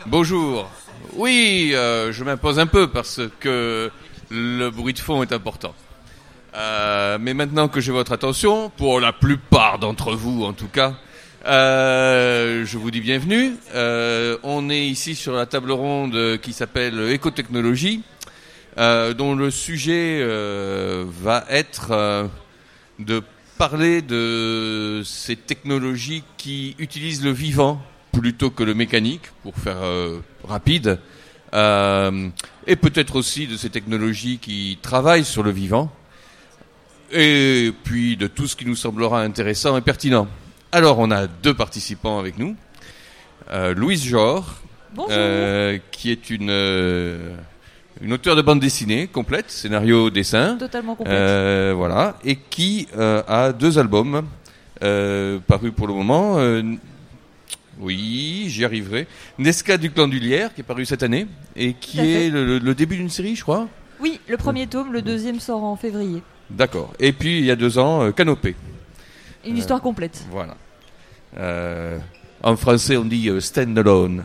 Bonjour. Oui, je m'impose un peu parce que le bruit de fond est important. Mais maintenant que j'ai votre attention, pour la plupart d'entre vous en tout cas, je vous dis bienvenue. On est ici sur la table ronde qui s'appelle Écotechnologie, dont le sujet va être de parler de ces technologies qui utilisent le vivant plutôt que le mécanique, pour faire rapide, et peut-être aussi de ces technologies qui travaillent sur le vivant, et puis de tout ce qui nous semblera intéressant et pertinent. Alors, on a deux participants avec nous. Louise Jor, qui est une auteure de bande dessinée complète, scénario, dessin. Totalement complète. Voilà, et qui a 2 albums parus pour le moment. Oui, j'y arriverai. Nesca du clan du Lierre, qui est paru cette année, et qui est le début d'une série, je crois. Oui, le premier tome, le deuxième sort en février. D'accord. Et puis, il y a 2 ans, Canopée. Une histoire complète. Voilà. En français, on dit stand alone.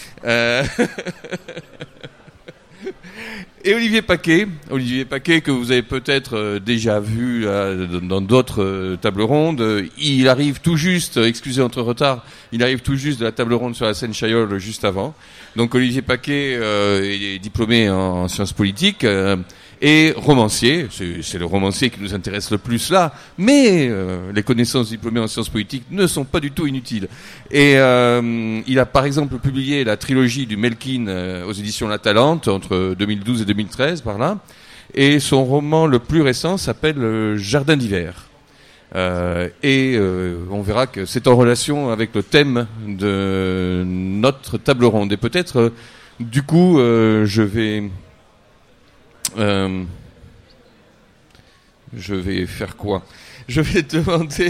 Et Olivier Paquet que vous avez peut-être déjà vu dans d'autres tables rondes. Il arrive tout juste, excusez notre retard, il arrive tout juste de la table ronde sur la scène Chaillol juste avant. Donc Olivier Paquet est diplômé en sciences politiques et romancier. C'est le romancier qui nous intéresse le plus là, mais les connaissances diplômées en sciences politiques ne sont pas du tout inutiles. Et il a par exemple publié la trilogie du Melkin aux éditions La Talente entre 2012 et 2013 par là, et son roman le plus récent s'appelle Jardin d'hiver. On verra que c'est en relation avec le thème de notre table ronde. Et peut-être, du coup, je vais faire quoi ? Je vais demander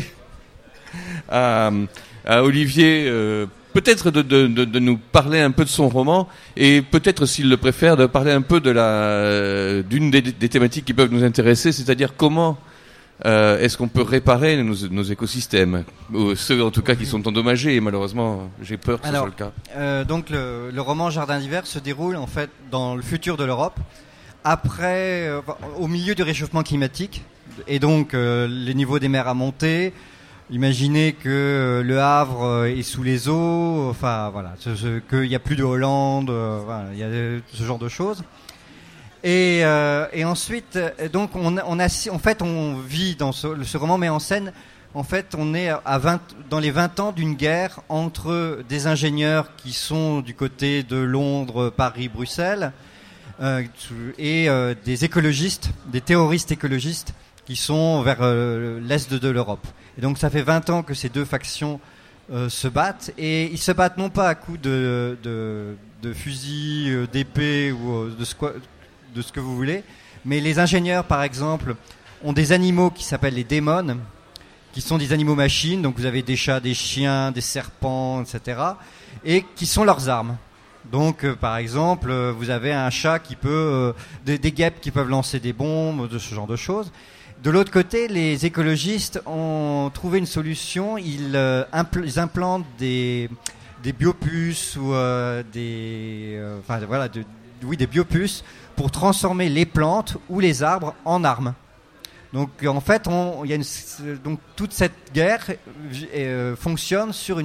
à Olivier peut-être de nous parler un peu de son roman, et peut-être, s'il le préfère, de parler un peu d'une des thématiques qui peuvent nous intéresser, c'est-à-dire comment est-ce qu'on peut réparer nos écosystèmes, ceux en tout cas qui sont endommagés, et malheureusement j'ai peur que ce soit le cas. Donc le roman Jardin d'hiver se déroule en fait dans le futur de l'Europe, après, au milieu du réchauffement climatique, et donc les niveaux des mers a monté. Imaginez que le Havre est sous les eaux, enfin voilà, qu'il n'y a plus de Hollande, voilà, il y a ce genre de choses. Et ensuite, donc en fait, on vit dans ce roman met en scène. En fait, on est dans les 20 ans d'une guerre entre des ingénieurs qui sont du côté de Londres, Paris, Bruxelles, et des écologistes, des terroristes écologistes qui sont vers l'est de l'Europe. Et donc ça fait 20 ans que ces deux factions se battent, et ils se battent non pas à coups de fusils, d'épées ou de ce que vous voulez, mais les ingénieurs par exemple ont des animaux qui s'appellent les démons, qui sont des animaux machines, donc vous avez des chats, des chiens, des serpents, etc., et qui sont leurs armes. Donc par exemple vous avez un chat qui peut des guêpes qui peuvent lancer des bombes, de ce genre de choses. De l'autre côté, les écologistes ont trouvé une solution. Ils implantent des biopuces ou des biopuces pour transformer les plantes ou les arbres en armes. Donc en fait, donc toute cette guerre fonctionne sur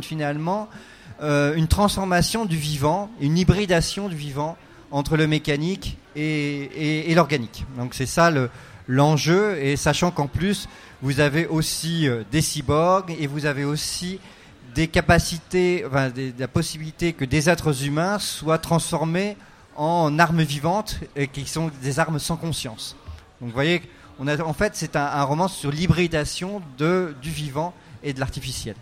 une transformation du vivant, une hybridation du vivant entre le mécanique et l'organique. Donc c'est ça l'enjeu, et sachant qu'en plus vous avez aussi des cyborgs, et vous avez aussi des capacités, la possibilité que des êtres humains soient transformés en armes vivantes, et qui sont des armes sans conscience. Donc vous voyez, en fait c'est un roman sur l'hybridation du vivant et de l'artificiel.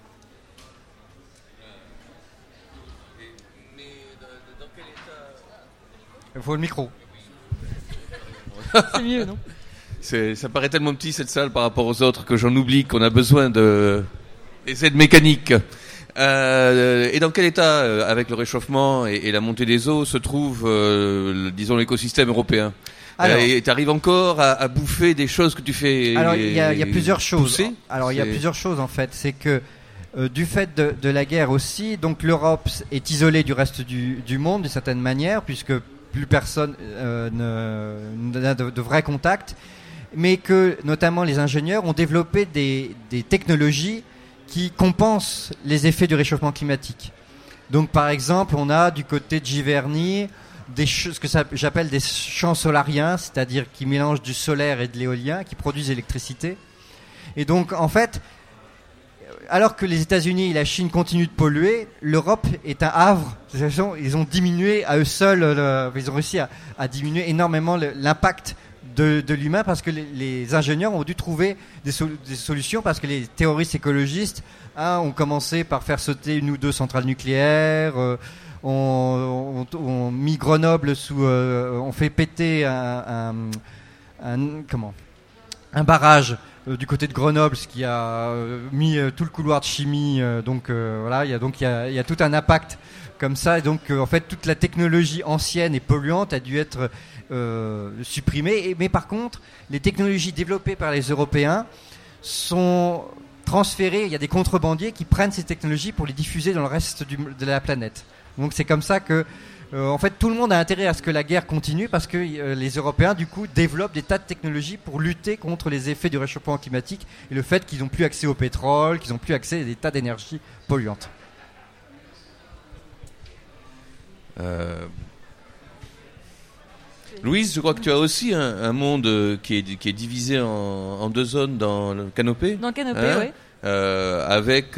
Mais dans quel état... Il faut le micro. C'est mieux, non ? Ça paraît tellement petit cette salle par rapport aux autres que j'en oublie qu'on a besoin des aides mécaniques. Et dans quel état, avec le réchauffement et la montée des eaux, se trouve, disons, l'écosystème européen ? Tu arrives encore à bouffer des choses que tu fais. Alors il y a plusieurs choses. Pousser. Alors il y a plusieurs choses en fait. C'est que du fait de la guerre aussi, donc l'Europe est isolée du reste du monde d'une certaine manière, puisque plus personne n'a de vrais contacts, mais que notamment les ingénieurs ont développé des technologies qui compensent les effets du réchauffement climatique. Donc par exemple, on a du côté de Giverny ce que j'appelle des champs solariens, c'est-à-dire qui mélangent du solaire et de l'éolien, qui produisent l'électricité. Et donc en fait, alors que les États-Unis et la Chine continuent de polluer, l'Europe est un havre. Ils ont diminué à eux seuls, ils ont réussi à diminuer énormément l'impact de l'humain, parce que les ingénieurs ont dû trouver des solutions, parce que les théoristes écologistes ont commencé par faire sauter 1 ou 2 centrales nucléaires, ont mis Grenoble ont fait péter un barrage du côté de Grenoble, ce qui a mis tout le couloir de chimie. Voilà, il y a tout un impact comme ça. Et donc, en fait, toute la technologie ancienne et polluante a dû être supprimée. Mais par contre, les technologies développées par les Européens sont transférées. Il y a des contrebandiers qui prennent ces technologies pour les diffuser dans le reste de la planète. Donc, c'est comme ça que en fait, tout le monde a intérêt à ce que la guerre continue, parce que les Européens, du coup, développent des tas de technologies pour lutter contre les effets du réchauffement climatique et le fait qu'ils n'ont plus accès au pétrole, qu'ils n'ont plus accès à des tas d'énergies polluantes. Louise, je crois que tu as aussi un monde qui est divisé en 2 zones dans le Canopé. Dans le Canopé, oui. Avec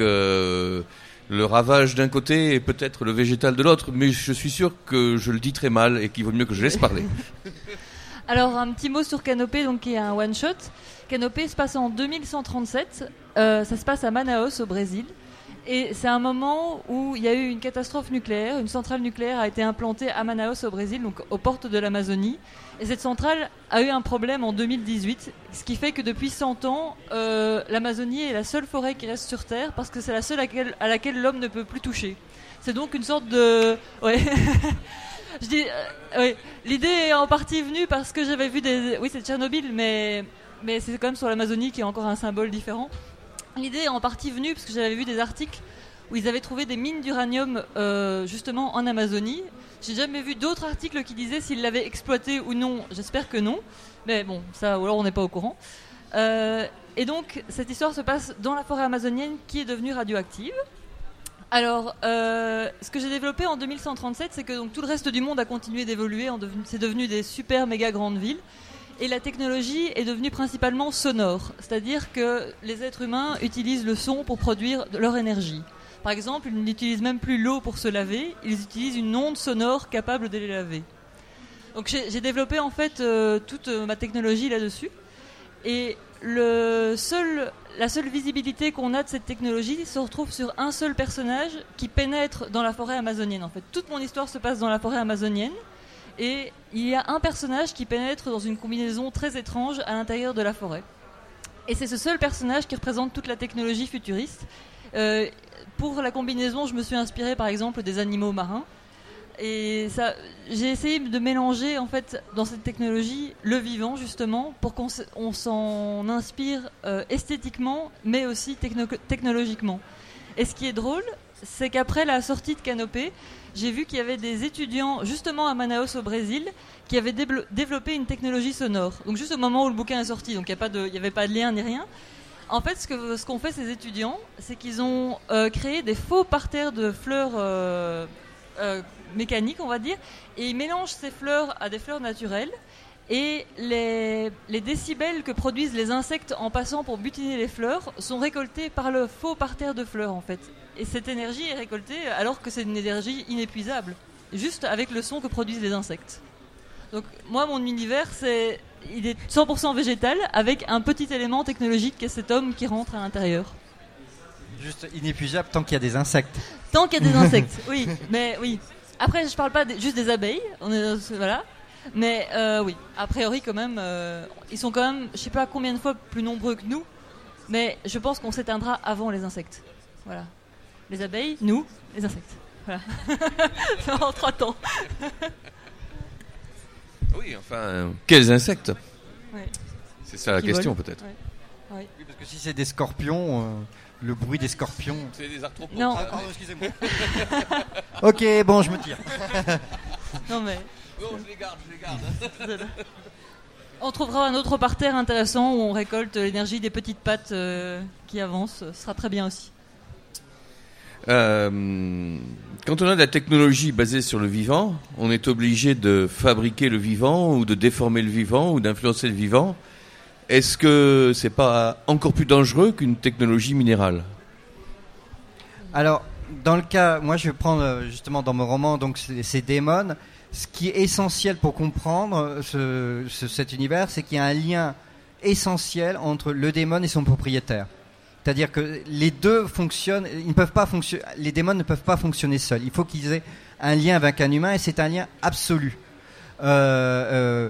le ravage d'un côté et peut-être le végétal de l'autre, mais je suis sûr que je le dis très mal et qu'il vaut mieux que je laisse parler. Alors, un petit mot sur Canopé, donc, qui est un one-shot. Canopé se passe en 2137. Ça se passe à Manaus, au Brésil. Et c'est un moment où il y a eu une catastrophe nucléaire. Une centrale nucléaire a été implantée à Manaus, au Brésil, donc aux portes de l'Amazonie. Et cette centrale a eu un problème en 2018, ce qui fait que depuis 100 ans, l'Amazonie est la seule forêt qui reste sur Terre, parce que c'est la seule à laquelle l'homme ne peut plus toucher. C'est donc une sorte de... Ouais. Je dis... ouais. L'idée est en partie venue parce que j'avais vu des... Oui, c'est Tchernobyl, mais c'est quand même sur l'Amazonie qui est encore un symbole différent. L'idée est en partie venue parce que j'avais vu des articles où ils avaient trouvé des mines d'uranium justement en Amazonie. J'ai jamais vu d'autres articles qui disaient s'ils l'avaient exploité ou non. J'espère que non. Mais bon, ça, ou alors on n'est pas au courant. Et donc, cette histoire se passe dans la forêt amazonienne qui est devenue radioactive. Alors, ce que j'ai développé en 2137, c'est que donc, tout le reste du monde a continué d'évoluer. C'est devenu des super méga grandes villes. Et la technologie est devenue principalement sonore. C'est-à-dire que les êtres humains utilisent le son pour produire leur énergie. Par exemple, ils n'utilisent même plus l'eau pour se laver, ils utilisent une onde sonore capable de les laver. Donc j'ai développé en fait toute ma technologie là-dessus. Et la seule visibilité qu'on a de cette technologie se retrouve sur un seul personnage qui pénètre dans la forêt amazonienne. En fait, toute mon histoire se passe dans la forêt amazonienne. Et il y a un personnage qui pénètre dans une combinaison très étrange à l'intérieur de la forêt. Et c'est ce seul personnage qui représente toute la technologie futuriste. Pour la combinaison, je me suis inspirée par exemple des animaux marins. Et ça, j'ai essayé de mélanger en fait dans cette technologie le vivant justement pour qu'on s'en inspire esthétiquement mais aussi technologiquement. Et ce qui est drôle, c'est qu'après la sortie de Canopé, j'ai vu qu'il y avait des étudiants justement à Manaus au Brésil qui avaient développé une technologie sonore. Donc juste au moment où le bouquin est sorti, donc il n'y avait pas de lien ni rien. En fait, ce qu'ont fait ces étudiants, c'est qu'ils ont créé des faux parterres de fleurs mécaniques, on va dire, et ils mélangent ces fleurs à des fleurs naturelles. Et les décibels que produisent les insectes en passant pour butiner les fleurs sont récoltés par le faux parterre de fleurs en fait. Et cette énergie est récoltée alors que c'est une énergie inépuisable, juste avec le son que produisent les insectes. Donc moi mon univers il est 100% végétal avec un petit élément technologique qui est cet homme qui rentre à l'intérieur. Juste inépuisable tant qu'il y a des insectes. Tant qu'il y a des insectes, oui. Mais oui. Après je parle pas juste des abeilles, voilà. Mais oui, a priori quand même, ils sont quand même, je sais pas combien de fois plus nombreux que nous, mais je pense qu'on s'éteindra avant les insectes. Voilà. Les abeilles, nous, les insectes. Voilà. En 3 temps. Oui, enfin, quels insectes ? Ouais. C'est ça la question peut-être. Ouais. Oui, parce que si c'est des scorpions, le bruit des scorpions. C'est des arthropodes. Non. Ah, pardon, excusez-moi. Ok, bon, je me tire. Non mais Non, je les garde. on trouvera un autre parterre intéressant où on récolte l'énergie des petites pattes qui avancent. Ce sera très bien aussi. Quand on a de la technologie basée sur le vivant, on est obligé de fabriquer le vivant ou de déformer le vivant ou d'influencer le vivant. Est-ce que c'est pas encore plus dangereux qu'une technologie minérale ? Alors, dans le cas, moi je vais prendre justement dans mon roman donc ces démons. Ce qui est essentiel pour comprendre cet univers, c'est qu'il y a un lien essentiel entre le démon et son propriétaire. C'est-à-dire que les deux fonctionnent, ils ne peuvent pas fonctionner. Les démons ne peuvent pas fonctionner seuls. Il faut qu'ils aient un lien avec un humain, et c'est un lien absolu. Le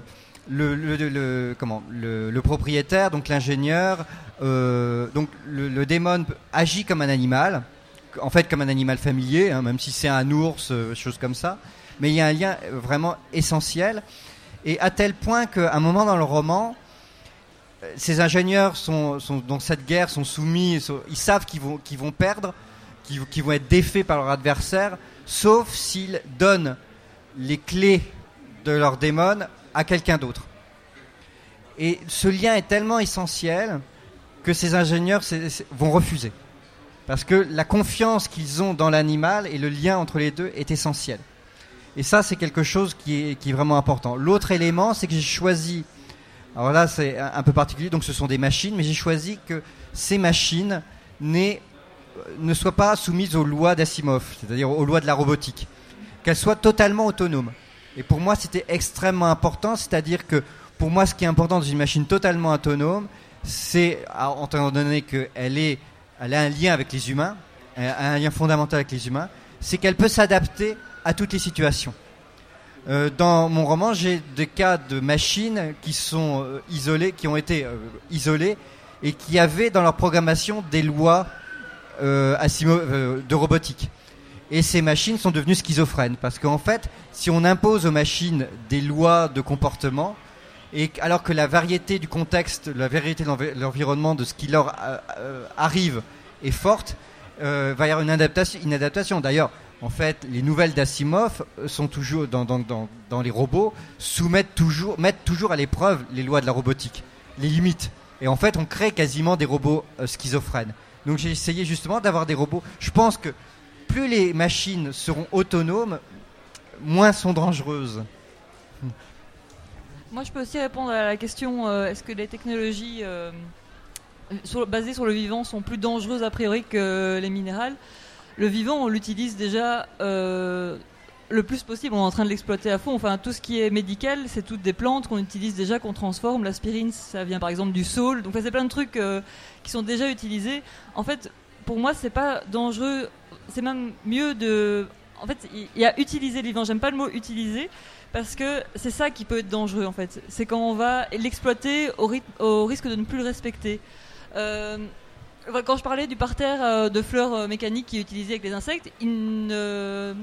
propriétaire, donc l'ingénieur, donc le démon agit comme un animal, en fait comme un animal familier, hein, même si c'est un ours, chose comme ça. Mais il y a un lien vraiment essentiel, et à tel point qu'à un moment dans le roman, ces ingénieurs sont dans cette guerre, sont soumis, ils savent qu'ils vont perdre, qu'ils vont être défaits par leur adversaire, sauf s'ils donnent les clés de leur démon à quelqu'un d'autre. Et ce lien est tellement essentiel que ces ingénieurs vont refuser. Parce que la confiance qu'ils ont dans l'animal et le lien entre les deux est essentiel. Et ça, c'est quelque chose qui est vraiment important. L'autre élément, c'est que j'ai choisi... Alors là, c'est un peu particulier, donc ce sont des machines, mais j'ai choisi que ces machines ne soient pas soumises aux lois d'Asimov, c'est-à-dire aux lois de la robotique. Qu'elles soient totalement autonomes. Et pour moi, c'était extrêmement important, c'est-à-dire que pour moi, ce qui est important dans une machine totalement autonome, c'est, en étant donné qu'elle a un lien avec les humains, un lien fondamental avec les humains, c'est qu'elle peut s'adapter à toutes les situations. Dans mon roman, j'ai des cas de machines qui sont isolées, qui ont été isolées et qui avaient dans leur programmation des lois de robotique. Et ces machines sont devenues schizophrènes parce qu'en fait, si on impose aux machines des lois de comportement, et alors que la variété du contexte, la variété de l'environnement, de ce qui leur arrive est forte, va y avoir une adaptation. D'ailleurs, en fait, les nouvelles d'Asimov sont toujours dans les robots, mettent toujours à l'épreuve les lois de la robotique, les limites. Et en fait, on crée quasiment des robots schizophrènes. Donc j'ai essayé justement d'avoir des robots. Je pense que plus les machines seront autonomes, moins sont dangereuses. Moi, je peux aussi répondre à la question est-ce que les technologies basées sur le vivant sont plus dangereuses a priori que les minérales ? Le vivant, on l'utilise déjà le plus possible. On est en train de l'exploiter à fond. Enfin, tout ce qui est médical, c'est toutes des plantes qu'on utilise déjà, qu'on transforme. L'aspirine, ça vient par exemple du saule. Donc, c'est plein de trucs qui sont déjà utilisés. En fait, pour moi, c'est pas dangereux. C'est même mieux de... En fait, il y a utiliser le vivant. J'aime pas le mot utiliser parce que c'est ça qui peut être dangereux, en fait. C'est quand on va l'exploiter au risque de ne plus le respecter. Quand je parlais du parterre de fleurs mécaniques qui est utilisé avec les insectes, il ne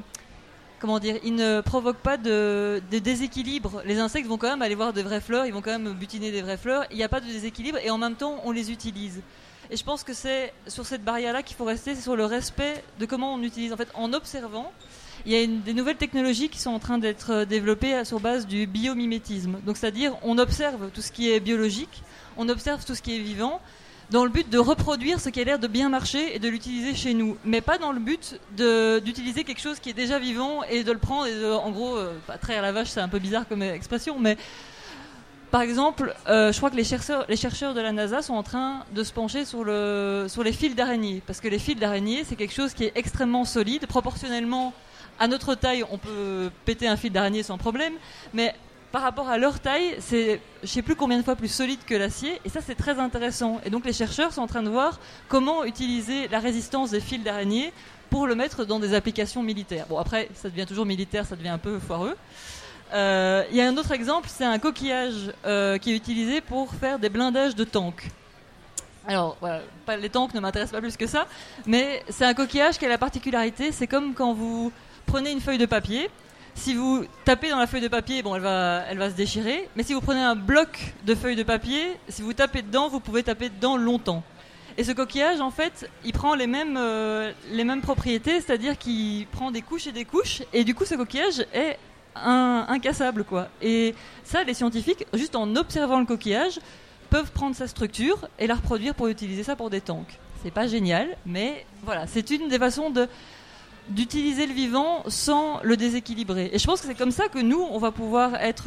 provoque pas de déséquilibre. Les insectes vont quand même aller voir des vraies fleurs, ils vont quand même butiner des vraies fleurs. Il n'y a pas de déséquilibre et en même temps, on les utilise. Et je pense que c'est sur cette barrière-là qu'il faut rester, c'est sur le respect de comment on utilise. En fait, en observant, il y a des nouvelles technologies qui sont en train d'être développées sur base du biomimétisme. Donc, c'est-à-dire, on observe tout ce qui est biologique, on observe tout ce qui est vivant, dans le but de reproduire ce qui a l'air de bien marcher et de l'utiliser chez nous, mais pas dans le but d'utiliser quelque chose qui est déjà vivant et de le prendre et en gros, traire la vache, c'est un peu bizarre comme expression, mais par exemple, je crois que les chercheurs de la NASA sont en train de se pencher sur les fils d'araignée, parce que les fils d'araignée, c'est quelque chose qui est extrêmement solide, proportionnellement à notre taille, on peut péter un fil d'araignée sans problème, mais par rapport à leur taille, c'est je ne sais plus combien de fois plus solide que l'acier, et ça c'est très intéressant. Et donc les chercheurs sont en train de voir comment utiliser la résistance des fils d'araignée pour le mettre dans des applications militaires. Bon, après, ça devient toujours militaire, ça devient un peu foireux. Il y a un autre exemple, c'est un coquillage qui est utilisé pour faire des blindages de tanks. Alors, voilà, les tanks ne m'intéressent pas plus que ça, mais c'est un coquillage qui a la particularité, c'est comme quand vous prenez une feuille de papier. Si vous tapez dans la feuille de papier, bon, elle va se déchirer. Mais si vous prenez un bloc de feuille de papier, si vous tapez dedans, vous pouvez taper dedans longtemps. Et ce coquillage, en fait, il prend les mêmes propriétés, c'est-à-dire qu'il prend des couches et des couches, et du coup, ce coquillage est incassable, quoi. Et ça, les scientifiques, juste en observant le coquillage, peuvent prendre sa structure et la reproduire pour utiliser ça pour des tanks. C'est pas génial, mais voilà, c'est une des façons d'utiliser le vivant sans le déséquilibrer. Et je pense que c'est comme ça que nous, on va pouvoir être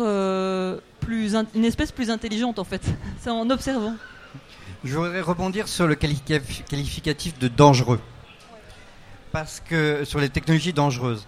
une espèce plus intelligente, en fait. C'est en observant. Je voudrais rebondir sur le qualificatif de dangereux, parce que sur les technologies dangereuses.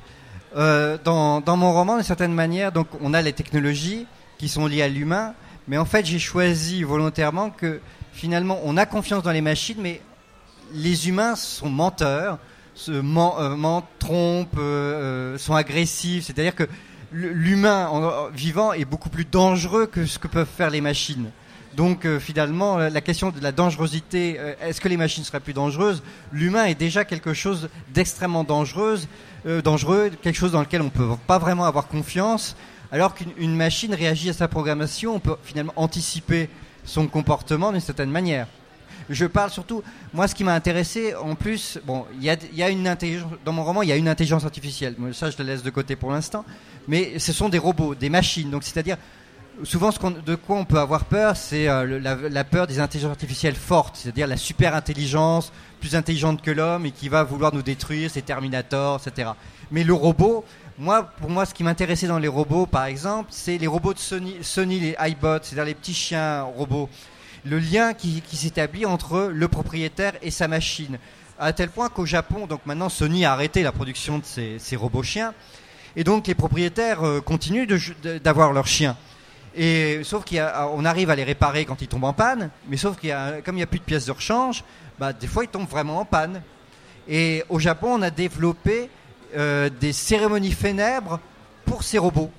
Dans mon roman, d'une certaine manière, donc on a les technologies qui sont liées à l'humain, mais en fait, j'ai choisi volontairement que finalement, on a confiance dans les machines, mais les humains sont menteurs, mentent, trompent, sont agressifs. C'est-à-dire que l'humain vivant est beaucoup plus dangereux que ce que peuvent faire les machines. Donc finalement, la question de la dangerosité, est-ce que les machines seraient plus dangereuses ? L'humain est déjà quelque chose d'extrêmement dangereux, quelque chose dans lequel on ne peut pas vraiment avoir confiance, alors qu'une machine réagit à sa programmation, on peut finalement anticiper son comportement d'une certaine manière. Je parle surtout, moi ce qui m'a intéressé, en plus, bon, il y a une intelligence, dans mon roman il y a une intelligence artificielle, ça je le laisse de côté pour l'instant, mais ce sont des robots, des machines, donc c'est-à-dire, souvent de quoi on peut avoir peur, c'est la peur des intelligences artificielles fortes, c'est-à-dire la super intelligence, plus intelligente que l'homme et qui va vouloir nous détruire, c'est Terminator, etc. Mais le robot, pour moi, ce qui m'intéressait dans les robots, par exemple, c'est les robots de Sony, les iBots, c'est-à-dire les petits chiens robots. Le lien qui s'établit entre le propriétaire et sa machine, à tel point qu'au Japon, donc maintenant Sony a arrêté la production de ces robots chiens, et donc les propriétaires continuent d'avoir leurs chiens. Et sauf qu'on arrive à les réparer quand ils tombent en panne, mais sauf comme il n'y a plus de pièces de rechange, des fois ils tombent vraiment en panne. Et au Japon, on a développé des cérémonies funèbres pour ces robots.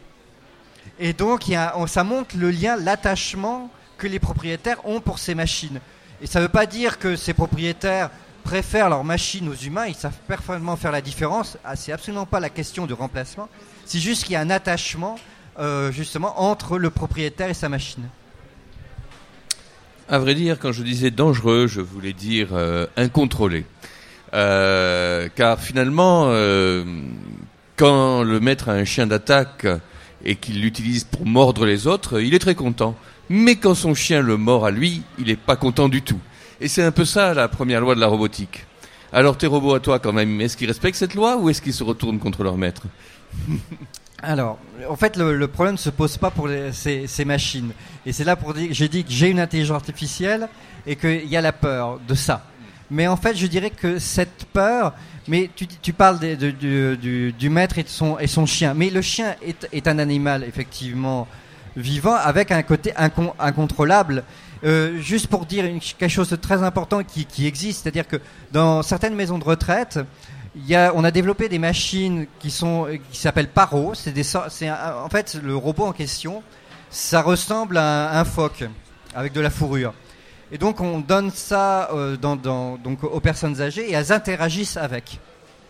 Et donc ça montre le lien, l'attachement que les propriétaires ont pour ces machines. Et ça ne veut pas dire que ces propriétaires préfèrent leurs machines aux humains, ils savent parfaitement faire la différence. C'est absolument pas la question de remplacement, c'est juste qu'il y a un attachement justement entre le propriétaire et sa machine. À vrai dire, quand je disais dangereux, je voulais dire incontrôlé. Car finalement, quand le maître a un chien d'attaque et qu'il l'utilise pour mordre les autres, il est très content. Mais quand son chien le mord à lui, il n'est pas content du tout. Et c'est un peu ça la première loi de la robotique. Alors tes robots à toi quand même, est-ce qu'ils respectent cette loi ou est-ce qu'ils se retournent contre leur maître ? Alors, en fait, le problème ne se pose pas pour ces machines. Et c'est là pour dire que j'ai dit que j'ai une intelligence artificielle et qu'il y a la peur de ça. Mais en fait, je dirais que cette peur... Mais tu parles du maître et son chien. Mais le chien est un animal, effectivement, vivant, avec un côté incontrôlable. Juste pour dire quelque chose de très important qui existe, c'est-à-dire que dans certaines maisons de retraite... on a développé des machines qui s'appellent Paro. En fait, le robot en question, ça ressemble à un phoque avec de la fourrure. Et donc, on donne ça donc aux personnes âgées et elles interagissent avec.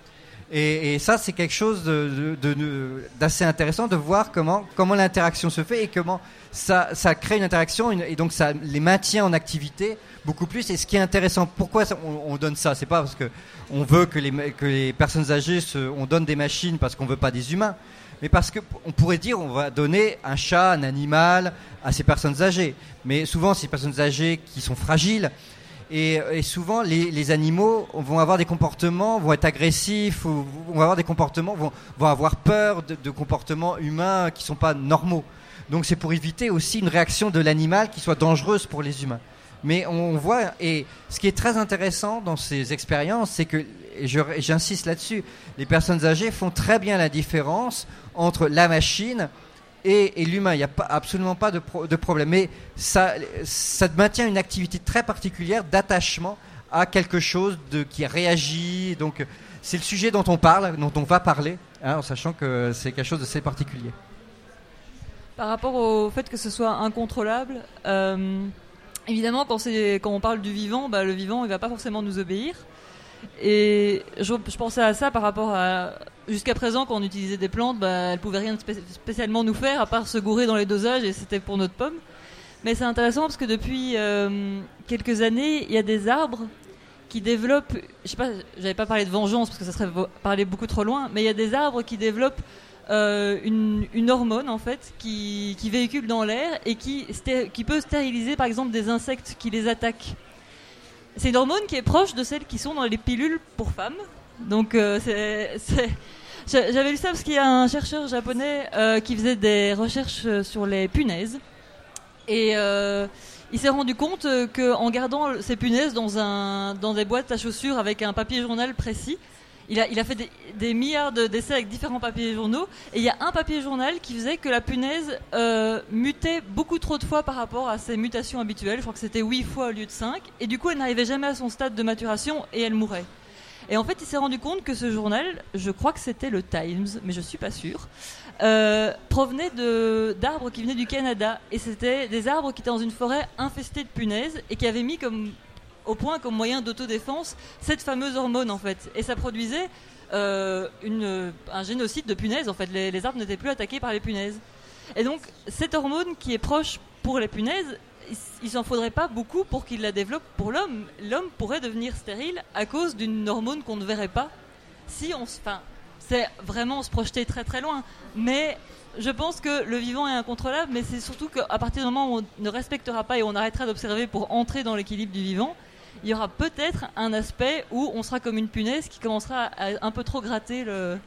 Et ça, c'est quelque chose d'assez intéressant de voir comment l'interaction se fait et comment ça crée une interaction et donc ça les maintient en activité beaucoup plus. Et ce qui est intéressant, pourquoi on donne ça ? C'est pas parce que on veut que les personnes âgées on donne des machines parce qu'on veut pas des humains, mais parce que on pourrait dire on va donner un chat, un animal à ces personnes âgées. Mais souvent, ces personnes âgées qui sont fragiles. Et souvent, les animaux vont avoir des comportements, vont être agressifs, ou vont avoir des comportements, vont avoir peur de comportements humains qui sont pas normaux. Donc c'est pour éviter aussi une réaction de l'animal qui soit dangereuse pour les humains. Mais on voit, et ce qui est très intéressant dans ces expériences, c'est que, et j'insiste là-dessus, les personnes âgées font très bien la différence entre la machine et l'humain. Il n'y a absolument pas de problème. Mais ça maintient une activité très particulière d'attachement à quelque chose qui réagit. Donc c'est le sujet dont on va parler, en sachant que c'est quelque chose de assez particulier. Par rapport au fait que ce soit incontrôlable, évidemment, quand on parle du vivant, le vivant, il va pas forcément nous obéir. Et je pensais à ça par rapport à... Jusqu'à présent, quand on utilisait des plantes, elles pouvaient rien spécialement nous faire, à part se gourer dans les dosages, et c'était pour notre pomme. Mais c'est intéressant parce que depuis quelques années, il y a des arbres qui développent, je sais pas, j'avais pas parlé de vengeance parce que ça serait parler beaucoup trop loin, mais il y a des arbres qui développent une hormone en fait qui véhicule dans l'air et qui peut stériliser par exemple des insectes qui les attaquent. C'est une hormone qui est proche de celles qui sont dans les pilules pour femmes. Donc j'avais lu ça parce qu'il y a un chercheur japonais qui faisait des recherches sur les punaises et il s'est rendu compte qu'en gardant ces punaises dans des boîtes à chaussures avec un papier journal précis, il a fait des milliards d'essais avec différents papiers journaux et il y a un papier journal qui faisait que la punaise mutait beaucoup trop de fois par rapport à ses mutations habituelles. Je crois que c'était 8 fois au lieu de 5 et du coup elle n'arrivait jamais à son stade de maturation et elle mourait. Et en fait il s'est rendu compte que ce journal, je crois que c'était le Times, mais je suis pas sûre, provenait d'arbres qui venaient du Canada et c'était des arbres qui étaient dans une forêt infestée de punaises et qui avaient mis au point comme moyen d'autodéfense cette fameuse hormone en fait, et ça produisait un génocide de punaises en fait. Les arbres n'étaient plus attaqués par les punaises et donc cette hormone qui est proche pour les punaises, il s'en faudrait pas beaucoup pour qu'il la développe pour l'homme. L'homme pourrait devenir stérile à cause d'une hormone qu'on ne verrait pas si c'est vraiment se projeter très très loin, mais je pense que le vivant est incontrôlable, mais c'est surtout qu'à partir du moment où on ne respectera pas et on arrêtera d'observer pour entrer dans l'équilibre du vivant, il y aura peut-être un aspect où on sera comme une punaise qui commencera à un peu trop gratter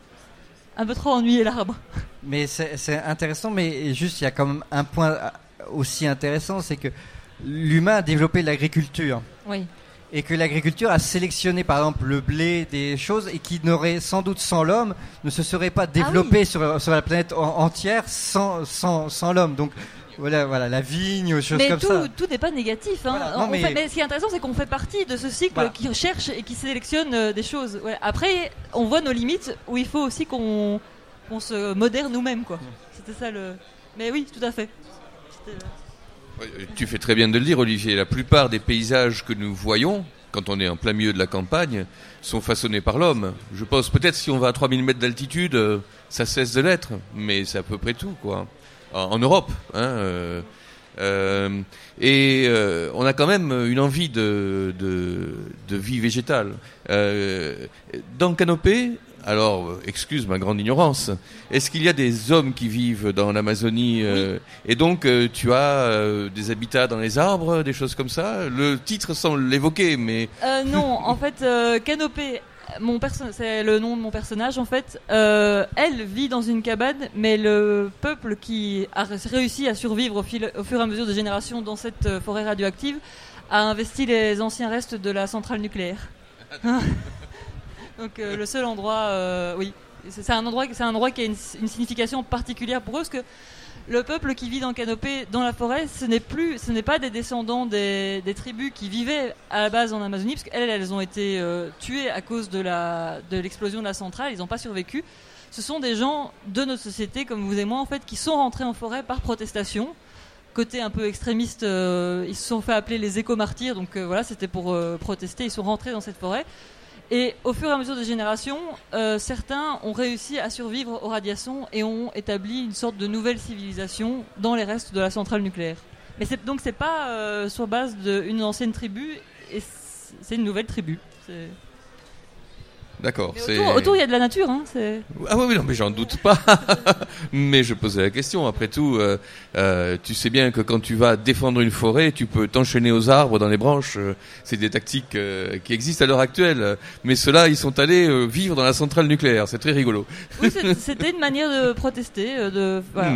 un peu trop ennuyer l'arbre. Mais c'est intéressant, mais juste il y a quand même un point aussi intéressant, c'est que l'humain a développé l'agriculture. Oui. Et que l'agriculture a sélectionné par exemple le blé, des choses, et qui n'aurait sans doute sans l'homme, ne se serait pas développé sur la planète entière sans l'homme. Donc voilà, la vigne, choses mais comme ça. Mais tout n'est pas négatif. Hein. Voilà, mais ce qui est intéressant, c'est qu'on fait partie de ce cycle qui cherche et qui sélectionne des choses. Ouais. Après, on voit nos limites où il faut aussi qu'on se modère nous-mêmes, quoi. C'était ça le. Mais oui, tout à fait. Tu fais très bien de le dire, Olivier. La plupart des paysages que nous voyons, quand on est en plein milieu de la campagne, sont façonnés par l'homme. Je pense peut-être si on va à 3000 mètres d'altitude, ça cesse de l'être, mais c'est à peu près tout, quoi. En Europe, hein. On a quand même une envie de vie végétale. Dans Canopée, alors, excuse ma grande ignorance, est-ce qu'il y a des hommes qui vivent dans l'Amazonie Oui. Et donc, tu as des habitats dans les arbres, des choses comme ça? Le titre semble l'évoquer, mais... Non, en fait, Canopée, c'est le nom de mon personnage, en fait. Elle vit dans une cabane, mais le peuple qui a réussi à survivre au fur et à mesure des générations dans cette forêt radioactive a investi les anciens restes de la centrale nucléaire. Donc le seul endroit, oui, c'est un endroit qui a une signification particulière pour eux, parce que le peuple qui vit dans Canopée, dans la forêt, ce n'est pas des descendants des tribus qui vivaient à la base en Amazonie, parce qu'elles ont été tuées à cause de l'explosion de la centrale, ils n'ont pas survécu. Ce sont des gens de notre société, comme vous et moi, en fait, qui sont rentrés en forêt par protestation. Côté un peu extrémiste, ils se sont fait appeler les éco-martyrs, donc voilà, c'était pour protester, ils sont rentrés dans cette forêt. Et au fur et à mesure des générations, certains ont réussi à survivre aux radiations et ont établi une sorte de nouvelle civilisation dans les restes de la centrale nucléaire. Mais c'est pas sur base d'une ancienne tribu, et c'est une nouvelle tribu. D'accord. Autour, il y a de la nature. Hein, Ah oui, non, mais j'en doute pas. Mais je posais la question. Après tout, tu sais bien que quand tu vas défendre une forêt, tu peux t'enchaîner aux arbres, dans les branches. C'est des tactiques qui existent à l'heure actuelle. Mais ceux-là, ils sont allés vivre dans la centrale nucléaire. C'est très rigolo. Oui, c'était une manière de protester. Voilà.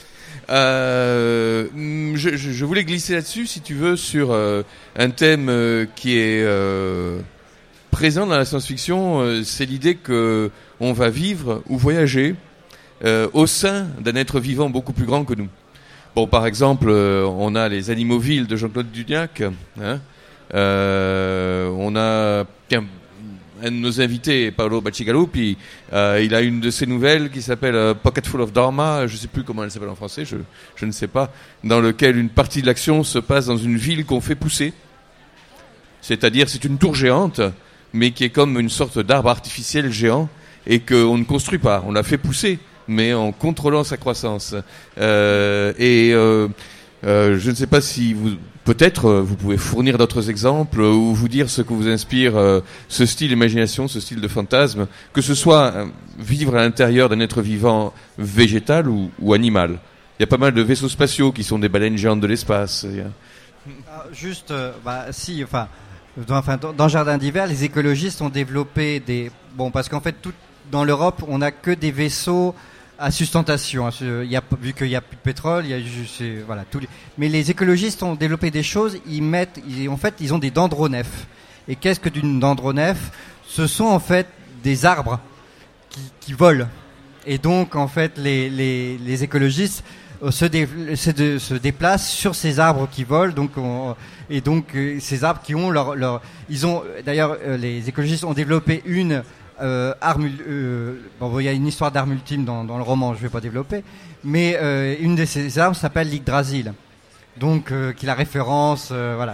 Je voulais glisser là-dessus, si tu veux, sur un thème qui est... présent dans la science-fiction, c'est l'idée que on va vivre ou voyager au sein d'un être vivant beaucoup plus grand que nous. Bon, par exemple, on a les Animaux-Villes de Jean-Claude Duniac. Hein, on a un de nos invités, Paolo Bacigalupi, il a une de ses nouvelles qui s'appelle Pocketful of Dharma, je ne sais plus comment elle s'appelle en français, je ne sais pas, dans lequel une partie de l'action se passe dans une ville qu'on fait pousser. C'est-à-dire, c'est une tour géante, mais qui est comme une sorte d'arbre artificiel géant, et qu'on ne construit pas, on la fait pousser, mais en contrôlant sa croissance. Je ne sais pas si peut-être vous pouvez fournir d'autres exemples ou vous dire ce que vous inspire ce style d'imagination, ce style de fantasme, que ce soit vivre à l'intérieur d'un être vivant végétal ou animal. Il y a pas mal de vaisseaux spatiaux qui sont des baleines géantes de l'espace. Dans Jardin d'hiver, les écologistes ont développé parce qu'en fait, dans l'Europe, on n'a que des vaisseaux à sustentation. Vu qu'il n'y a plus de pétrole, mais les écologistes ont développé des choses. Ils ont des dendronefs. Et qu'est-ce que d'une dendronef ? Ce sont en fait des arbres qui volent. Et donc, en fait, les écologistes se déplacent sur ces arbres qui volent. Ces arbres qui ont d'ailleurs, les écologistes ont développé une arme. Il y a une histoire d'arme ultime dans le roman, je ne vais pas développer, mais une de ces armes s'appelle l'Yggdrasil. Donc, qui est la référence,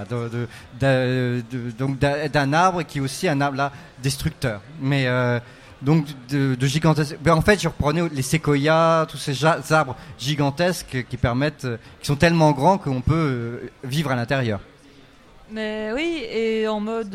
d'un arbre qui est aussi un arbre là destructeur. Mais donc de gigantesques. En fait, je reprenais les séquoias, tous ces arbres gigantesques qui sont tellement grands qu'on peut vivre à l'intérieur. Mais oui, et en mode,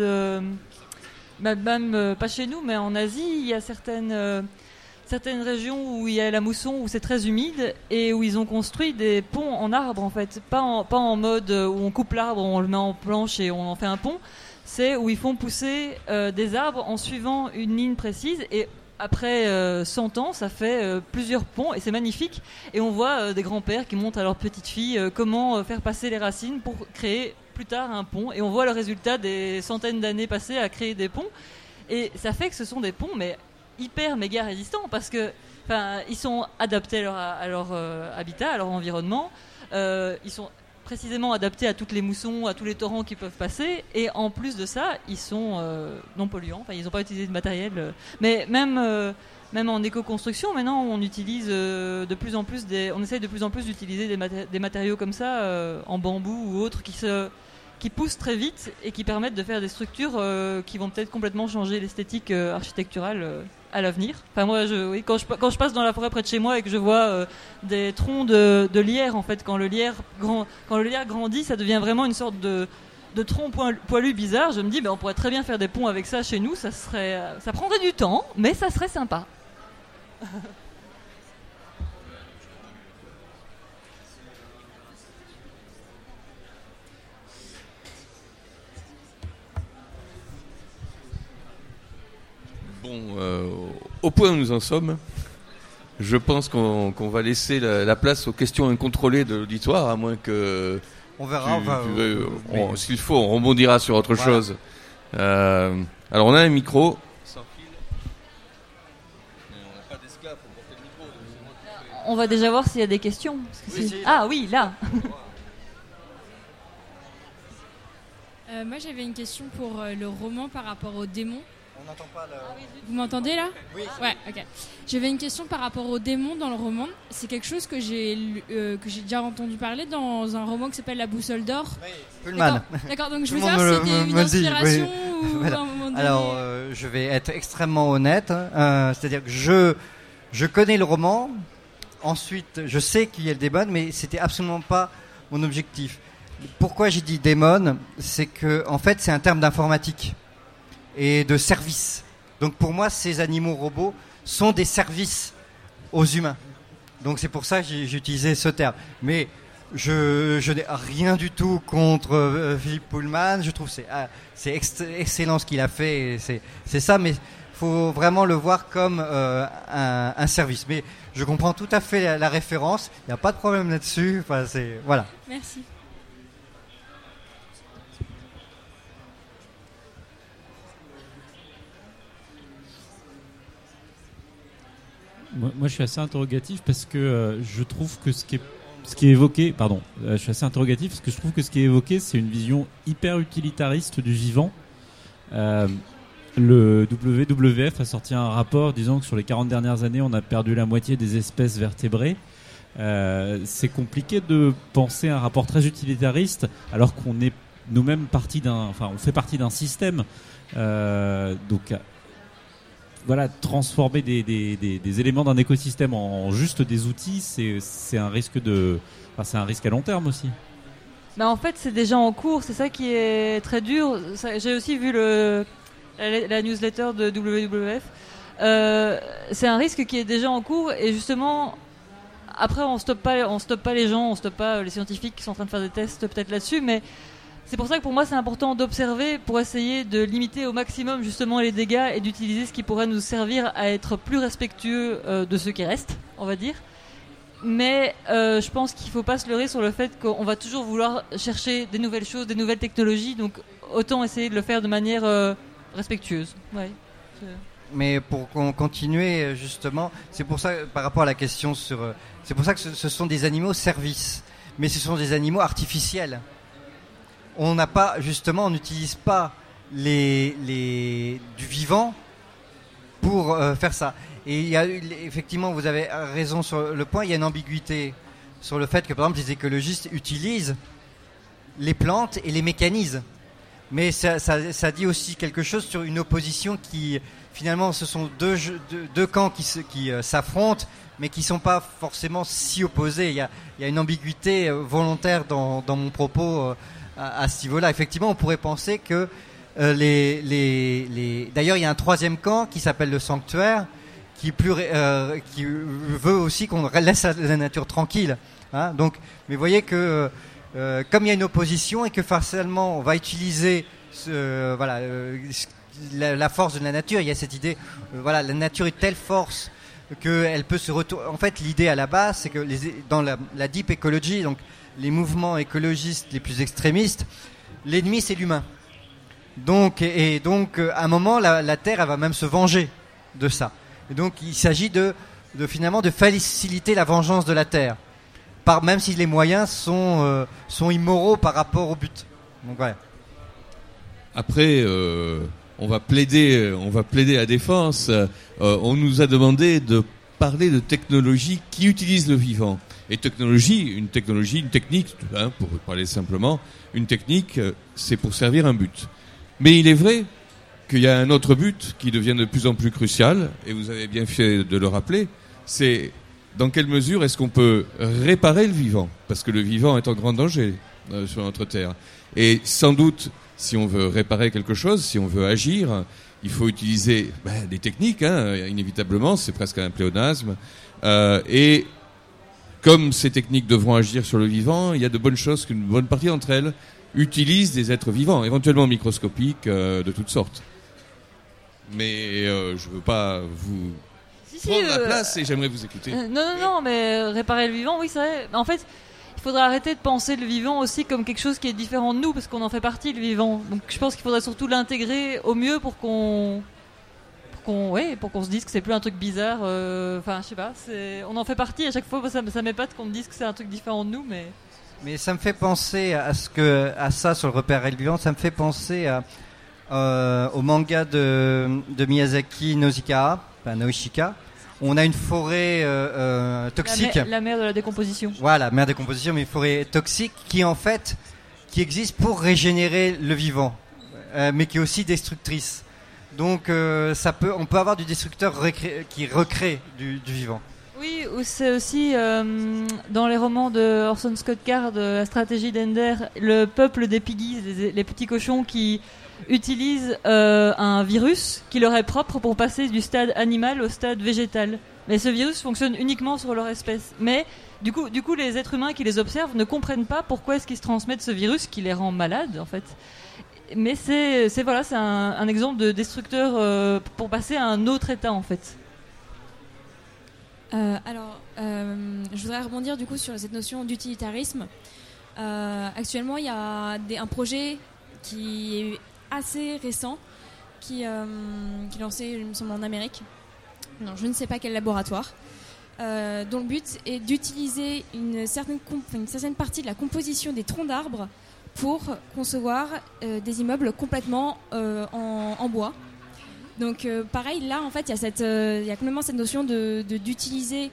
même pas chez nous, mais en Asie, il y a certaines régions où il y a la mousson, où c'est très humide et où ils ont construit des ponts en arbre en fait, pas en mode où on coupe l'arbre, on le met en planche et on en fait un pont. C'est où ils font pousser des arbres en suivant une ligne précise et après 100 ans, ça fait plusieurs ponts et c'est magnifique. Et on voit des grands-pères qui montrent à leurs petites filles comment faire passer les racines pour créer plus tard un pont. Et on voit le résultat des centaines d'années passées à créer des ponts. Et ça fait que ce sont des ponts, mais hyper méga résistants parce que ils sont adaptés à leur habitat, à leur environnement. Ils sont précisément adaptés à toutes les moussons, à tous les torrents qui peuvent passer, et en plus de ça, ils sont non polluants. Ils n'ont pas utilisé de matériel, mais même en éco-construction, maintenant, on utilise on essaye de plus en plus d'utiliser des matériaux comme ça, en bambou ou autres, qui poussent très vite et qui permettent de faire des structures qui vont peut-être complètement changer l'esthétique architecturale à l'avenir. Moi, quand je passe dans la forêt près de chez moi et que je vois des troncs de lierre, en fait, quand le lierre grandit, ça devient vraiment une sorte de tronc poilu bizarre. Je me dis, on pourrait très bien faire des ponts avec ça chez nous. Ça prendrait du temps, mais ça serait sympa. Au point où nous en sommes, je pense qu'on va laisser la place aux questions incontrôlées de l'auditoire, à moins que... On verra. S'il faut, on rebondira sur autre chose. Alors, on a un micro. Sans fil. Mais on n'a pas d'escape pour porter le micro. On va déjà voir s'il y a des questions. Ah oui, là. Moi, j'avais une question pour le roman par rapport aux démons. On n'entend pas Vous m'entendez là ? Oui. Ouais, ok. J'avais une question par rapport aux démons dans le roman. C'est quelque chose que j'ai déjà entendu parler dans un roman qui s'appelle La Boussole d'or. Oui, Pullman. D'accord, donc je veux savoir si c'était une inspiration ou voilà. à un moment donné... Alors, je vais être extrêmement honnête. C'est-à-dire que je connais le roman. Ensuite, je sais qu'il y a le démon, mais c'était absolument pas mon objectif. Pourquoi j'ai dit démon ? C'est que, en fait, c'est un terme d'informatique et de service. Donc pour moi, ces animaux robots sont des services aux humains. Donc c'est pour ça que j'ai utilisé ce terme. Mais je n'ai rien du tout contre Philippe Pullman. Je trouve que c'est excellent ce qu'il a fait. C'est ça, mais il faut vraiment le voir comme un service. Mais je comprends tout à fait la référence. Il n'y a pas de problème là-dessus. Voilà. Merci. Moi, je suis assez interrogatif parce que je trouve que ce qui est évoqué, je suis assez interrogatif parce que je trouve que ce qui est évoqué, c'est une vision hyper utilitariste du vivant. Le WWF a sorti un rapport disant que sur les 40 dernières années, on a perdu la moitié des espèces vertébrées. C'est compliqué de penser un rapport très utilitariste alors qu'on est nous-mêmes on fait partie d'un système. Donc voilà, transformer des éléments d'un écosystème en juste des outils, c'est un risque c'est un risque à long terme aussi. Bah en fait, c'est déjà en cours, c'est ça qui est très dur. J'ai aussi vu la newsletter de WWF. C'est un risque qui est déjà en cours et justement, après on stoppe pas les gens, on stoppe pas les scientifiques qui sont en train de faire des tests peut-être là-dessus, mais c'est pour ça que pour moi c'est important d'observer pour essayer de limiter au maximum justement les dégâts et d'utiliser ce qui pourrait nous servir à être plus respectueux de ceux qui restent, on va dire. Mais je pense qu'il ne faut pas se leurrer sur le fait qu'on va toujours vouloir chercher des nouvelles choses, des nouvelles technologies, donc autant essayer de le faire de manière respectueuse. Ouais. Mais pour continuer justement, c'est pour ça par rapport à la question c'est pour ça que ce sont des animaux services, mais ce sont des animaux artificiels. On n'utilise pas du vivant pour faire ça. Et effectivement, vous avez raison sur le point, il y a une ambiguïté sur le fait que, par exemple, les écologistes utilisent les plantes et les mécanisent. Mais ça dit aussi quelque chose sur une opposition qui, finalement, ce sont deux camps qui s'affrontent, mais qui ne sont pas forcément si opposés. Il y a une ambiguïté volontaire dans mon propos à ce niveau-là. Effectivement, on pourrait penser que d'ailleurs, il y a un troisième camp qui s'appelle le sanctuaire, qui veut aussi qu'on laisse la nature tranquille. Hein, donc, mais vous voyez que comme il y a une opposition et que forcément on va utiliser la force de la nature, il y a cette idée, la nature est de telle force qu'elle peut se retourner. En fait, l'idée à la base, c'est que dans la deep ecology, donc les mouvements écologistes les plus extrémistes, l'ennemi c'est l'humain. Donc, à un moment, la Terre, elle va même se venger de ça. Et donc, il s'agit finalement de faciliter la vengeance de la Terre, même si les moyens sont immoraux par rapport au but. Donc voilà. Après, on va plaider à défense. On nous a demandé de parler de technologies qui utilisent le vivant. Et une technique, hein, pour parler simplement, une technique, c'est pour servir un but. Mais il est vrai qu'il y a un autre but qui devient de plus en plus crucial, et vous avez bien fait de le rappeler, c'est dans quelle mesure est-ce qu'on peut réparer le vivant ? Parce que le vivant est en grand danger sur notre Terre. Et sans doute, si on veut réparer quelque chose, si on veut agir, il faut utiliser des techniques, hein, inévitablement, c'est presque un pléonasme. Et comme ces techniques devront agir sur le vivant, il y a de bonnes choses qu'une bonne partie d'entre elles utilisent des êtres vivants, éventuellement microscopiques, de toutes sortes. Mais je veux pas vous prendre la place et j'aimerais vous écouter. Non, mais réparer le vivant, oui, c'est vrai. En fait, il faudrait arrêter de penser le vivant aussi comme quelque chose qui est différent de nous, parce qu'on en fait partie, le vivant. Donc je pense qu'il faudrait surtout l'intégrer au mieux pour qu'on se dise que c'est plus un truc bizarre. Enfin, je sais pas, on en fait partie. À chaque fois, ça m'épate qu'on me dise que c'est un truc différent de nous, Mais ça me fait penser à ça sur le repérer le vivant. Ça me fait penser au manga de Miyazaki Naoshika. On a une forêt toxique. La mer de la décomposition. Voilà, mer de décomposition, mais une forêt toxique qui existe pour régénérer le vivant, mais qui est aussi destructrice. Donc on peut avoir du destructeur qui recrée du vivant. Oui, ou c'est aussi dans les romans de Orson Scott Card, La stratégie d'Ender, le peuple des piggies, les petits cochons qui utilisent un virus qui leur est propre pour passer du stade animal au stade végétal. Mais ce virus fonctionne uniquement sur leur espèce. Mais du coup, les êtres humains qui les observent ne comprennent pas pourquoi est-ce qu'ils se transmettent ce virus qui les rend malades, en fait. Mais c'est un exemple de destructeur pour passer à un autre état, en fait. Je voudrais rebondir du coup sur cette notion d'utilitarisme. Actuellement, il y a un projet qui est assez récent, qui est lancé, il me semble, en Amérique. Non, je ne sais pas quel laboratoire. Dont le but est d'utiliser une certaine partie de la composition des troncs d'arbres pour concevoir des immeubles complètement en bois. Donc pareil, là en fait il y a complètement cette notion d'utiliser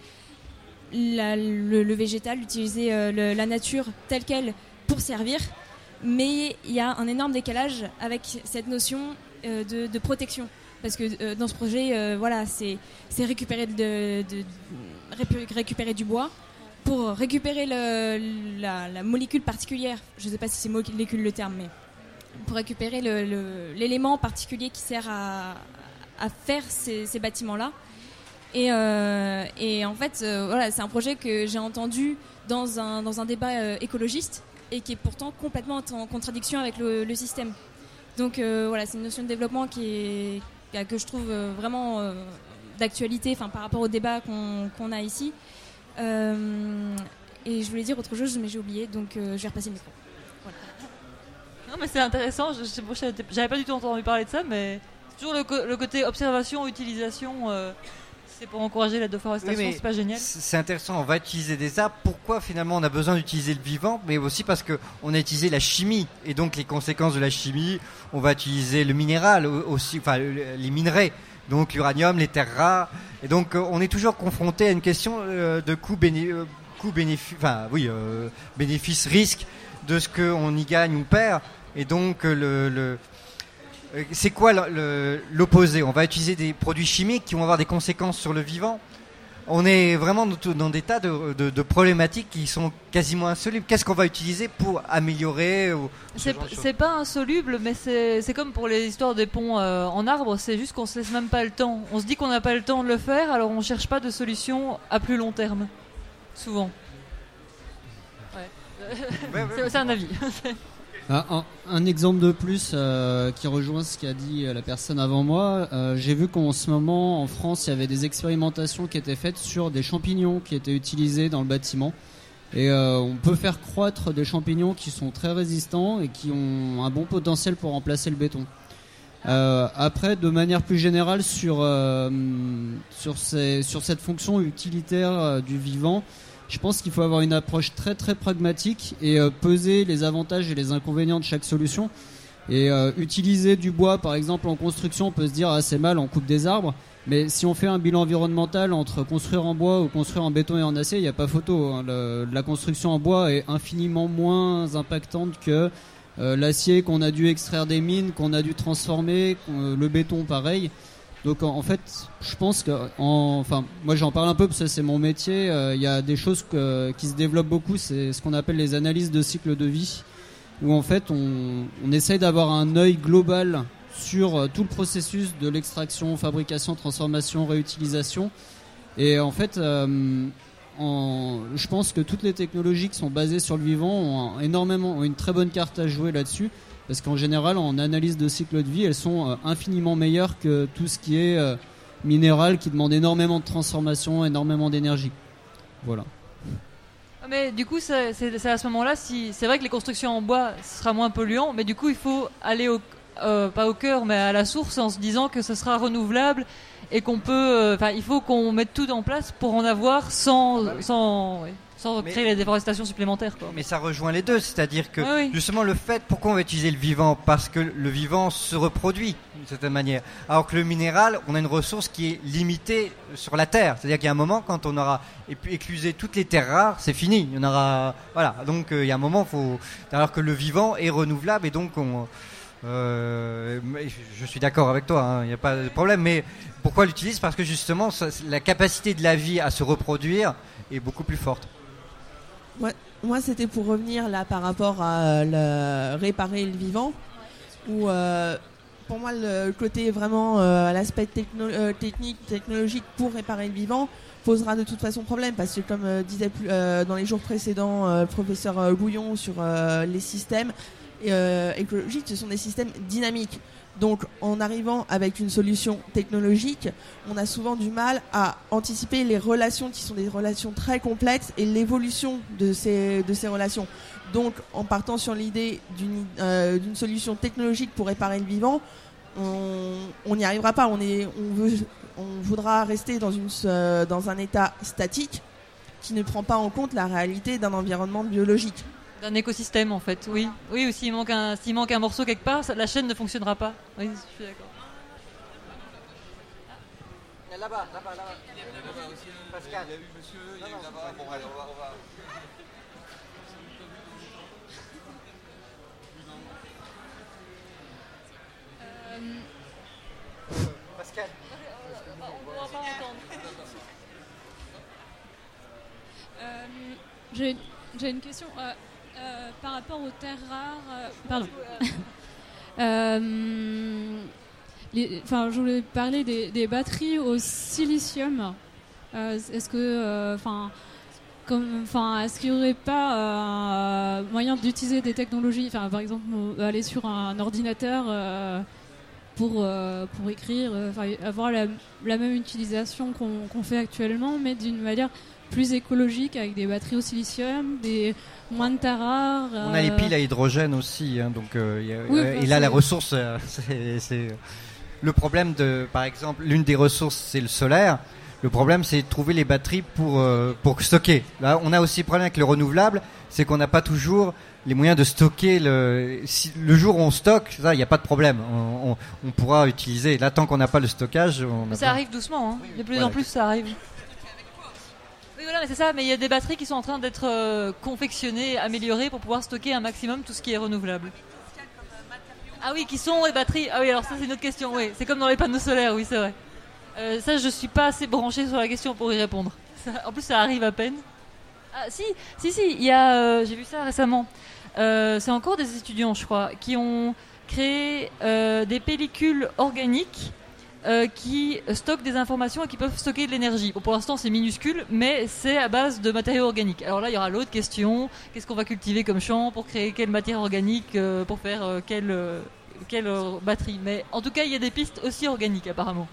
le végétal, d'utiliser la nature telle qu'elle pour servir, mais il y a un énorme décalage avec cette notion de protection. parce que dans ce projet, voilà, c'est récupérer récupérer du bois pour récupérer la molécule particulière. Je ne sais pas si c'est molécule le terme, mais pour récupérer l'élément particulier qui sert à faire ces bâtiments-là. Et en fait, voilà, c'est un projet que j'ai entendu dans un débat écologiste et qui est pourtant complètement en contradiction avec le système. Donc voilà, c'est une notion de développement que je trouve vraiment d'actualité, par rapport au débat qu'on a ici. Et je voulais dire autre chose, mais j'ai oublié, donc je vais repasser le micro. Voilà. Non, mais c'est intéressant. J'avais pas du tout entendu parler de ça, mais c'est toujours le côté observation, utilisation. C'est pour encourager la déforestation, oui, c'est pas génial. C'est intéressant, on va utiliser des arbres. Pourquoi finalement on a besoin d'utiliser le vivant? Mais aussi parce qu'on a utilisé la chimie. Et donc les conséquences de la chimie, on va utiliser le minéral aussi, les minerais. Donc l'uranium, les terres rares. Et donc on est toujours confronté à une question de bénéfice-risque de ce qu'on y gagne ou perd. Et donc c'est quoi l'opposé? On va utiliser des produits chimiques qui vont avoir des conséquences sur le vivant. On est vraiment dans des tas de problématiques qui sont quasiment insolubles. Qu'est-ce qu'on va utiliser pour améliorer c'est pas insoluble, mais c'est comme pour les histoires des ponts en arbre. C'est juste qu'on se laisse même pas le temps. On se dit qu'on n'a pas le temps de le faire, alors on cherche pas de solution à plus long terme. Souvent. Ouais. C'est un avis. Un exemple de plus qui rejoint ce qu'a dit la personne avant moi, j'ai vu qu'en ce moment en France il y avait des expérimentations qui étaient faites sur des champignons qui étaient utilisés dans le bâtiment et on peut faire croître des champignons qui sont très résistants et qui ont un bon potentiel pour remplacer le béton. Après, de manière plus générale sur cette fonction utilitaire du vivant, je pense qu'il faut avoir une approche très très pragmatique et peser les avantages et les inconvénients de chaque solution. Et utiliser du bois par exemple en construction, on peut se dire c'est mal, on coupe des arbres. Mais si on fait un bilan environnemental entre construire en bois ou construire en béton et en acier, il n'y a pas photo. Hein. La construction en bois est infiniment moins impactante que l'acier qu'on a dû extraire des mines, qu'on a dû transformer, le béton pareil. Donc en fait, je pense que, moi j'en parle un peu parce que c'est mon métier. Il y a des choses qui se développent beaucoup, c'est ce qu'on appelle les analyses de cycle de vie, où en fait on essaye d'avoir un œil global sur tout le processus de l'extraction, fabrication, transformation, réutilisation. Et en fait, je pense que toutes les technologies qui sont basées sur le vivant ont une très bonne carte à jouer là-dessus. Parce qu'en général, en analyse de cycle de vie, elles sont infiniment meilleures que tout ce qui est minéral, qui demande énormément de transformation, énormément d'énergie. Voilà. Mais du coup, c'est à ce moment-là, c'est vrai que les constructions en bois sera moins polluant, mais du coup, il faut aller pas au cœur, mais à la source, en se disant que ce sera renouvelable et qu'on peut, il faut qu'on mette tout en place pour en avoir sans créer les déforestations supplémentaires, quoi. Mais ça rejoint les deux, c'est-à-dire que justement le fait, pourquoi on va utiliser le vivant? Parce que le vivant se reproduit d'une certaine manière. Alors que le minéral, on a une ressource qui est limitée sur la Terre. C'est-à-dire qu'il y a un moment, quand on aura éclusé toutes les terres rares, c'est fini. Il y en aura, voilà. Donc il y a un moment, alors que le vivant est renouvelable et donc je suis d'accord avec toi, il n'y a pas de problème. Mais pourquoi l'utilise? Parce que justement, la capacité de la vie à se reproduire est beaucoup plus forte. Moi, c'était pour revenir là par rapport à réparer le vivant, où pour moi le côté vraiment l'aspect technologique pour réparer le vivant posera de toute façon problème, parce que comme disait dans les jours précédents le professeur Gouillon sur les systèmes écologiques, ce sont des systèmes dynamiques. Donc en arrivant avec une solution technologique, on a souvent du mal à anticiper les relations qui sont des relations très complexes et l'évolution de ces relations. Donc en partant sur l'idée d'une solution technologique pour réparer le vivant, on n'y arrivera pas. On voudra rester dans un état statique qui ne prend pas en compte la réalité d'un environnement biologique. D'un écosystème en fait, oui. Oui, ou s'il manque un morceau quelque part, la chaîne ne fonctionnera pas. Oui, je suis d'accord. Là-bas aussi. Pascal. Il y a eu monsieur, il y a eu là-bas. Bon, allez, on va. J'ai une question par rapport aux terres rares. Pardon. Je voulais parler des batteries au silicium. Est-ce que, est-ce qu'il n'y aurait pas moyen d'utiliser des technologies, par exemple, aller sur un ordinateur pour écrire, avoir la même utilisation qu'on fait actuellement, mais d'une manière plus écologique, avec des batteries au silicium, moins de terres rares. On a les piles à hydrogène aussi, hein, donc et là la ressource, c'est le problème par exemple, l'une des ressources c'est le solaire. Le problème c'est de trouver les batteries pour stocker. Là, on a aussi le problème avec le renouvelable, c'est qu'on n'a pas toujours les moyens de stocker le jour où on stocke, ça, il n'y a pas de problème. On pourra utiliser. Là, tant qu'on n'a pas le stockage, ça arrive doucement. Hein. De plus en plus, ça arrive. Oui, voilà, mais c'est ça. Mais il y a des batteries qui sont en train d'être confectionnées, améliorées pour pouvoir stocker un maximum tout ce qui est renouvelable. Ah oui, qui sont les batteries. Ah oui, alors ça, c'est une autre question. Oui, c'est comme dans les panneaux solaires. Oui, c'est vrai. Ça, je suis pas assez branchée sur la question pour y répondre. En plus, ça arrive à peine. Ah si, il y a, j'ai vu ça récemment. C'est encore des étudiants, je crois, qui ont créé des pellicules organiques qui stockent des informations et qui peuvent stocker de l'énergie. Bon, pour l'instant, c'est minuscule, mais c'est à base de matériaux organiques. Alors là, il y aura l'autre question, qu'est-ce qu'on va cultiver comme champ pour créer quelle matière organique, pour faire quelle batterie. Mais en tout cas, il y a des pistes aussi organiques, apparemment.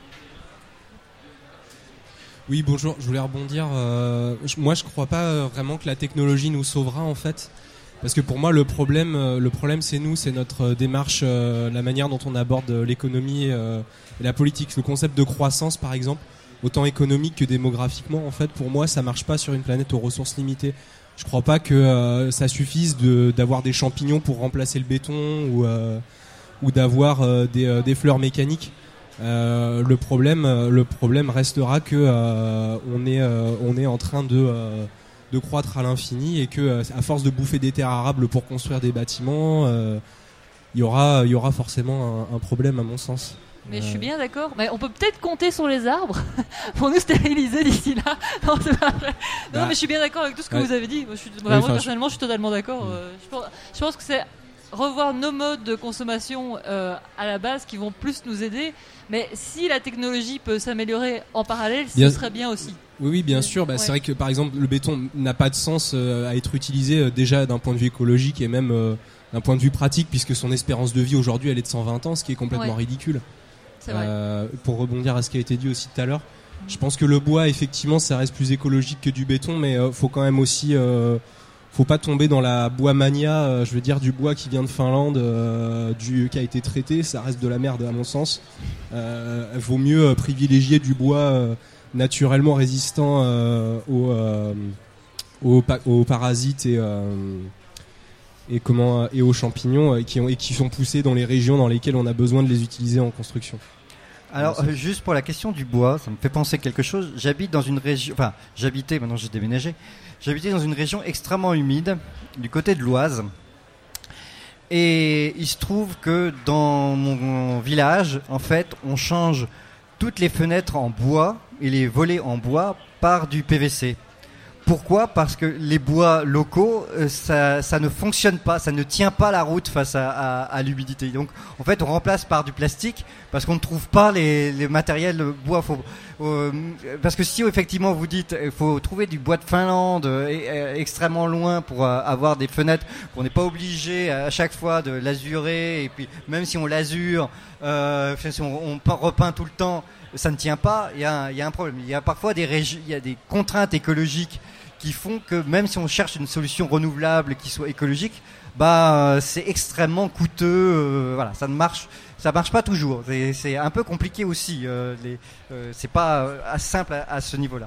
Oui, bonjour, je voulais rebondir. Moi, je crois pas vraiment que la technologie nous sauvera, en fait. Parce que pour moi, le problème, c'est notre démarche, la manière dont on aborde l'économie et la politique. Le concept de croissance, par exemple, autant économique que démographiquement, en fait, pour moi, ça marche pas sur une planète aux ressources limitées. Je crois pas que ça suffise d'avoir des champignons pour remplacer le béton ou d'avoir des fleurs mécaniques. Le problème restera que on est en train de croître à l'infini et que à force de bouffer des terres arables pour construire des bâtiments, il y aura forcément un problème à mon sens. Mais je suis bien d'accord. Mais on peut peut-être compter sur les arbres pour nous stériliser d'ici là. Non, c'est pas vrai. Non, mais je suis bien d'accord avec tout ce que vous avez dit. Moi, personnellement, je suis totalement d'accord. Je pense que c'est revoir nos modes de consommation à la base qui vont plus nous aider. Mais si la technologie peut s'améliorer en parallèle, ce serait bien aussi. Oui, bien sûr. C'est vrai que par exemple, le béton n'a pas de sens à être utilisé déjà d'un point de vue écologique et même d'un point de vue pratique, puisque son espérance de vie aujourd'hui, elle est de 120 ans, ce qui est complètement ridicule. C'est vrai. Pour rebondir à ce qui a été dit aussi tout à l'heure, je pense que le bois, effectivement, ça reste plus écologique que du béton, mais faut quand même aussi, faut pas tomber dans la bois mania. Je veux dire, du bois qui vient de Finlande, qui a été traité, ça reste de la merde à mon sens. Vaut mieux privilégier du bois naturellement résistant aux parasites et aux champignons qui sont poussés dans les régions dans lesquelles on a besoin de les utiliser en construction. Alors, juste pour la question du bois, ça me fait penser quelque chose. J'habite dans une région, j'habitais, maintenant j'ai déménagé. J'habitais dans une région extrêmement humide, du côté de l'Oise. Et il se trouve que dans mon village, en fait, on change toutes les fenêtres en bois et les volets en bois par du PVC. Pourquoi ? Parce que les bois locaux, ça ne fonctionne pas, ça ne tient pas la route face à l'humidité. Donc, en fait, on remplace par du plastique parce qu'on ne trouve pas les matériels bois. Parce que si effectivement vous dites, il faut trouver du bois de Finlande extrêmement loin pour avoir des fenêtres, qu'on n'est pas obligé à chaque fois de l'azurer. Et puis, même si on l'azure, si on repeint tout le temps, ça ne tient pas. Il y a un problème. Il y a parfois il y a des contraintes écologiques qui font que même si on cherche une solution renouvelable qui soit écologique, c'est extrêmement coûteux. Voilà, ça marche pas toujours. C'est un peu compliqué aussi. C'est pas simple à ce niveau-là.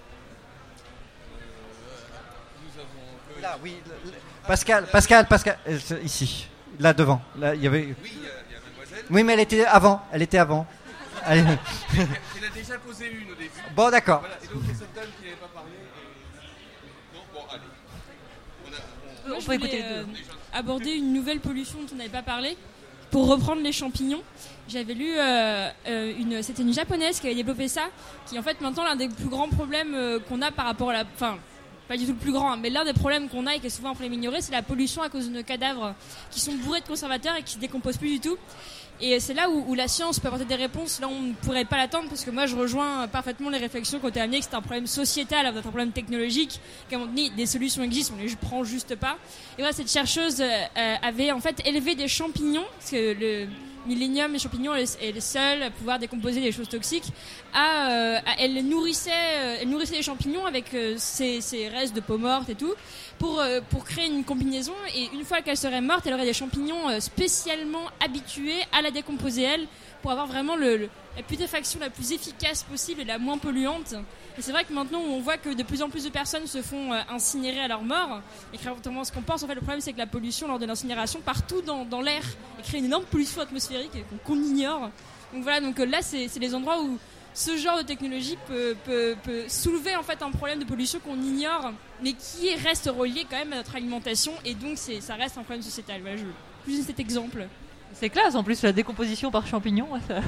Là, oui, Pascal, ici, là devant. Là, il y avait. Oui, il y a mademoiselle. Oui, mais elle était avant. Elle a déjà posé une au début. Bon, d'accord. Voilà, et donc cette dame qui n'avait pas parlé. Non, bon, allez. Moi, je voulais aborder une nouvelle pollution dont on n'avait pas parlé, pour reprendre les champignons. J'avais lu, c'était une japonaise qui avait développé ça, qui en fait maintenant l'un des plus grands problèmes qu'on a par rapport à la... Enfin, pas du tout le plus grand, mais l'un des problèmes qu'on a et qui est souvent un problème ignoré, c'est la pollution à cause de nos cadavres qui sont bourrés de conservateurs et qui se décomposent plus du tout. Et c'est là où la science peut apporter des réponses. Là, on ne pourrait pas l'attendre parce que moi, je rejoins parfaitement les réflexions qui ont été amenées, que c'est un problème sociétal, un problème technologique, qu'à un moment donné, des solutions existent, on les prend juste pas. Et voilà, cette chercheuse avait en fait élevé des champignons, parce que le Millennium, les champignons, est le seul à pouvoir décomposer des choses toxiques. Elle nourrissait les champignons avec ces restes de peau morte et tout, pour créer une combinaison. Et une fois qu'elle serait morte, elle aurait des champignons spécialement habitués à la décomposer elle, pour avoir vraiment la putréfaction la plus efficace possible et la moins polluante. Et c'est vrai que maintenant, on voit que de plus en plus de personnes se font incinérer à leur mort. Et contrairement à ce qu'on pense, en fait, le problème, c'est que la pollution lors de l'incinération, partout dans l'air, crée une énorme pollution atmosphérique qu'on ignore. Donc voilà, là, c'est les endroits où ce genre de technologie peut soulever en fait un problème de pollution qu'on ignore, mais qui reste relié quand même à notre alimentation. Et donc, ça reste un problème sociétal. Voilà, je vous donne cet exemple. C'est classe, en plus, la décomposition par champignons.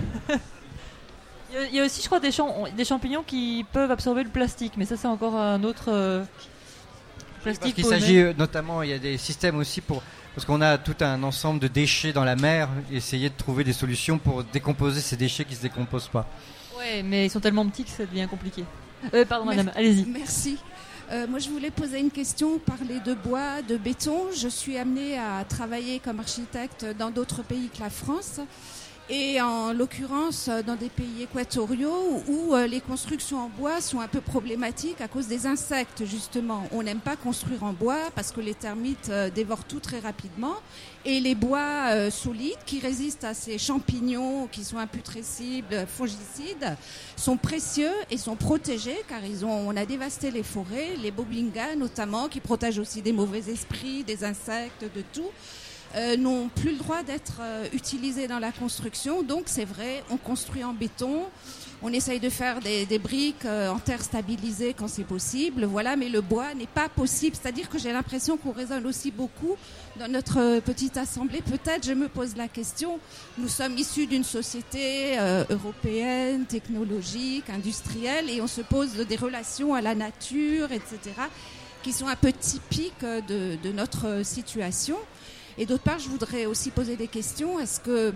Il y a aussi, je crois, des champignons qui peuvent absorber le plastique, mais ça, c'est encore un autre plastique. Parce qu'il s'agit notamment, il y a des systèmes aussi parce qu'on a tout un ensemble de déchets dans la mer, essayer de trouver des solutions pour décomposer ces déchets qui ne se décomposent pas. Ouais, mais ils sont tellement petits que ça devient compliqué. Pardon, madame, allez-y. Merci. Moi, je voulais poser une question, parler de bois, de béton. Je suis amenée à travailler comme architecte dans d'autres pays que la France. Et en l'occurrence dans des pays équatoriaux où les constructions en bois sont un peu problématiques à cause des insectes justement. On n'aime pas construire en bois parce que les termites dévorent tout très rapidement et les bois solides qui résistent à ces champignons qui sont imputrescibles, fongicides, sont précieux et sont protégés car on a dévasté les forêts, les bobingas notamment qui protègent aussi des mauvais esprits, des insectes, de tout. N'ont plus le droit d'être utilisés dans la construction. Donc c'est vrai, on construit en béton, on essaye de faire des briques en terre stabilisée quand c'est possible, voilà, mais le bois n'est pas possible. C'est-à-dire que j'ai l'impression qu'on raisonne aussi beaucoup dans notre petite assemblée. Peut-être, je me pose la question, nous sommes issus d'une société européenne, technologique, industrielle, et on se pose des relations à la nature, etc., qui sont un peu typiques de notre situation. Et d'autre part, je voudrais aussi poser des questions. Est-ce que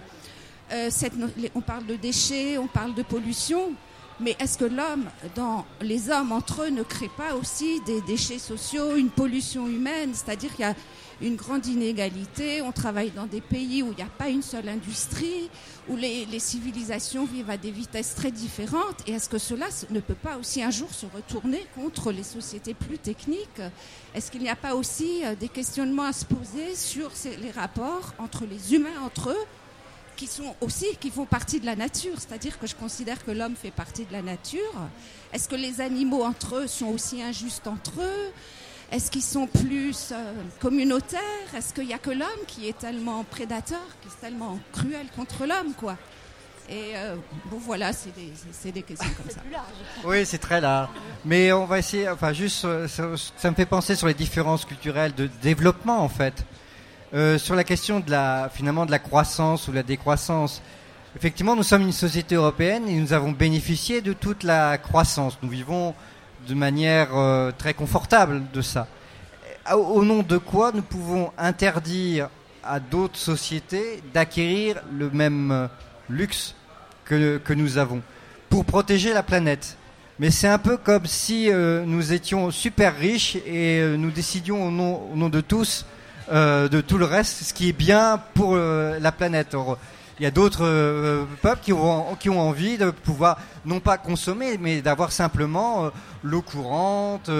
on parle de déchets, on parle de pollution, mais est-ce que les hommes entre eux ne créent pas aussi des déchets sociaux, une pollution humaine? C'est-à-dire qu'il y a une grande inégalité. On travaille dans des pays où il n'y a pas une seule industrie, où les civilisations vivent à des vitesses très différentes. Et est-ce que cela ne peut pas aussi un jour se retourner contre les sociétés plus techniques? Est-ce qu'il n'y a pas aussi des questionnements à se poser sur les rapports entre les humains entre eux, qui font partie de la nature? C'est-à-dire que je considère que l'homme fait partie de la nature. Est-ce que les animaux entre eux sont aussi injustes entre eux? Est-ce qu'ils sont plus communautaires? Est-ce qu'il n'y a que l'homme qui est tellement prédateur, qui est tellement cruel contre l'homme, quoi? Et voilà, c'est des questions comme ça. Oui, c'est très large. Mais on va essayer, ça me fait penser sur les différences culturelles de développement, en fait. Sur la question de la croissance ou la décroissance. Effectivement, nous sommes une société européenne et nous avons bénéficié de toute la croissance. Nous vivons de manière très confortable de ça. Au nom de quoi nous pouvons interdire à d'autres sociétés d'acquérir le même luxe que nous avons pour protéger la planète? Mais c'est un peu comme si nous étions super riches et nous décidions au nom de tous de tout le reste, ce qui est bien pour la planète. Il y a d'autres peuples qui ont envie de pouvoir, non pas consommer, mais d'avoir simplement l'eau courante,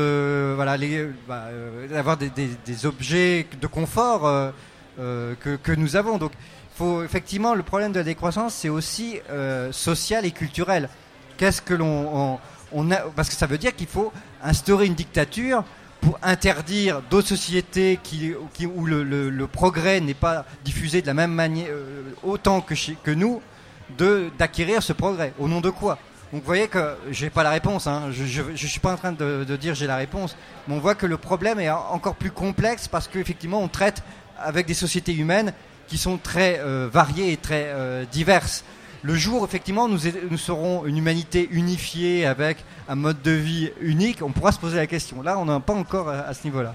d'avoir des objets de confort que nous avons. Donc, effectivement, le problème de la décroissance, c'est aussi social et culturel. Qu'est-ce que parce que ça veut dire qu'il faut instaurer une dictature pour interdire d'autres sociétés où le progrès n'est pas diffusé de la même manière, autant que nous, d'acquérir ce progrès. Au nom de quoi? Donc vous voyez que j'ai pas la réponse, hein. Je suis pas en train de dire j'ai la réponse, mais on voit que le problème est encore plus complexe parce qu'effectivement on traite avec des sociétés humaines qui sont très variées et très diverses. Le jour, effectivement, nous serons une humanité unifiée avec un mode de vie unique, on pourra se poser la question. Là, on n'est pas encore à ce niveau-là.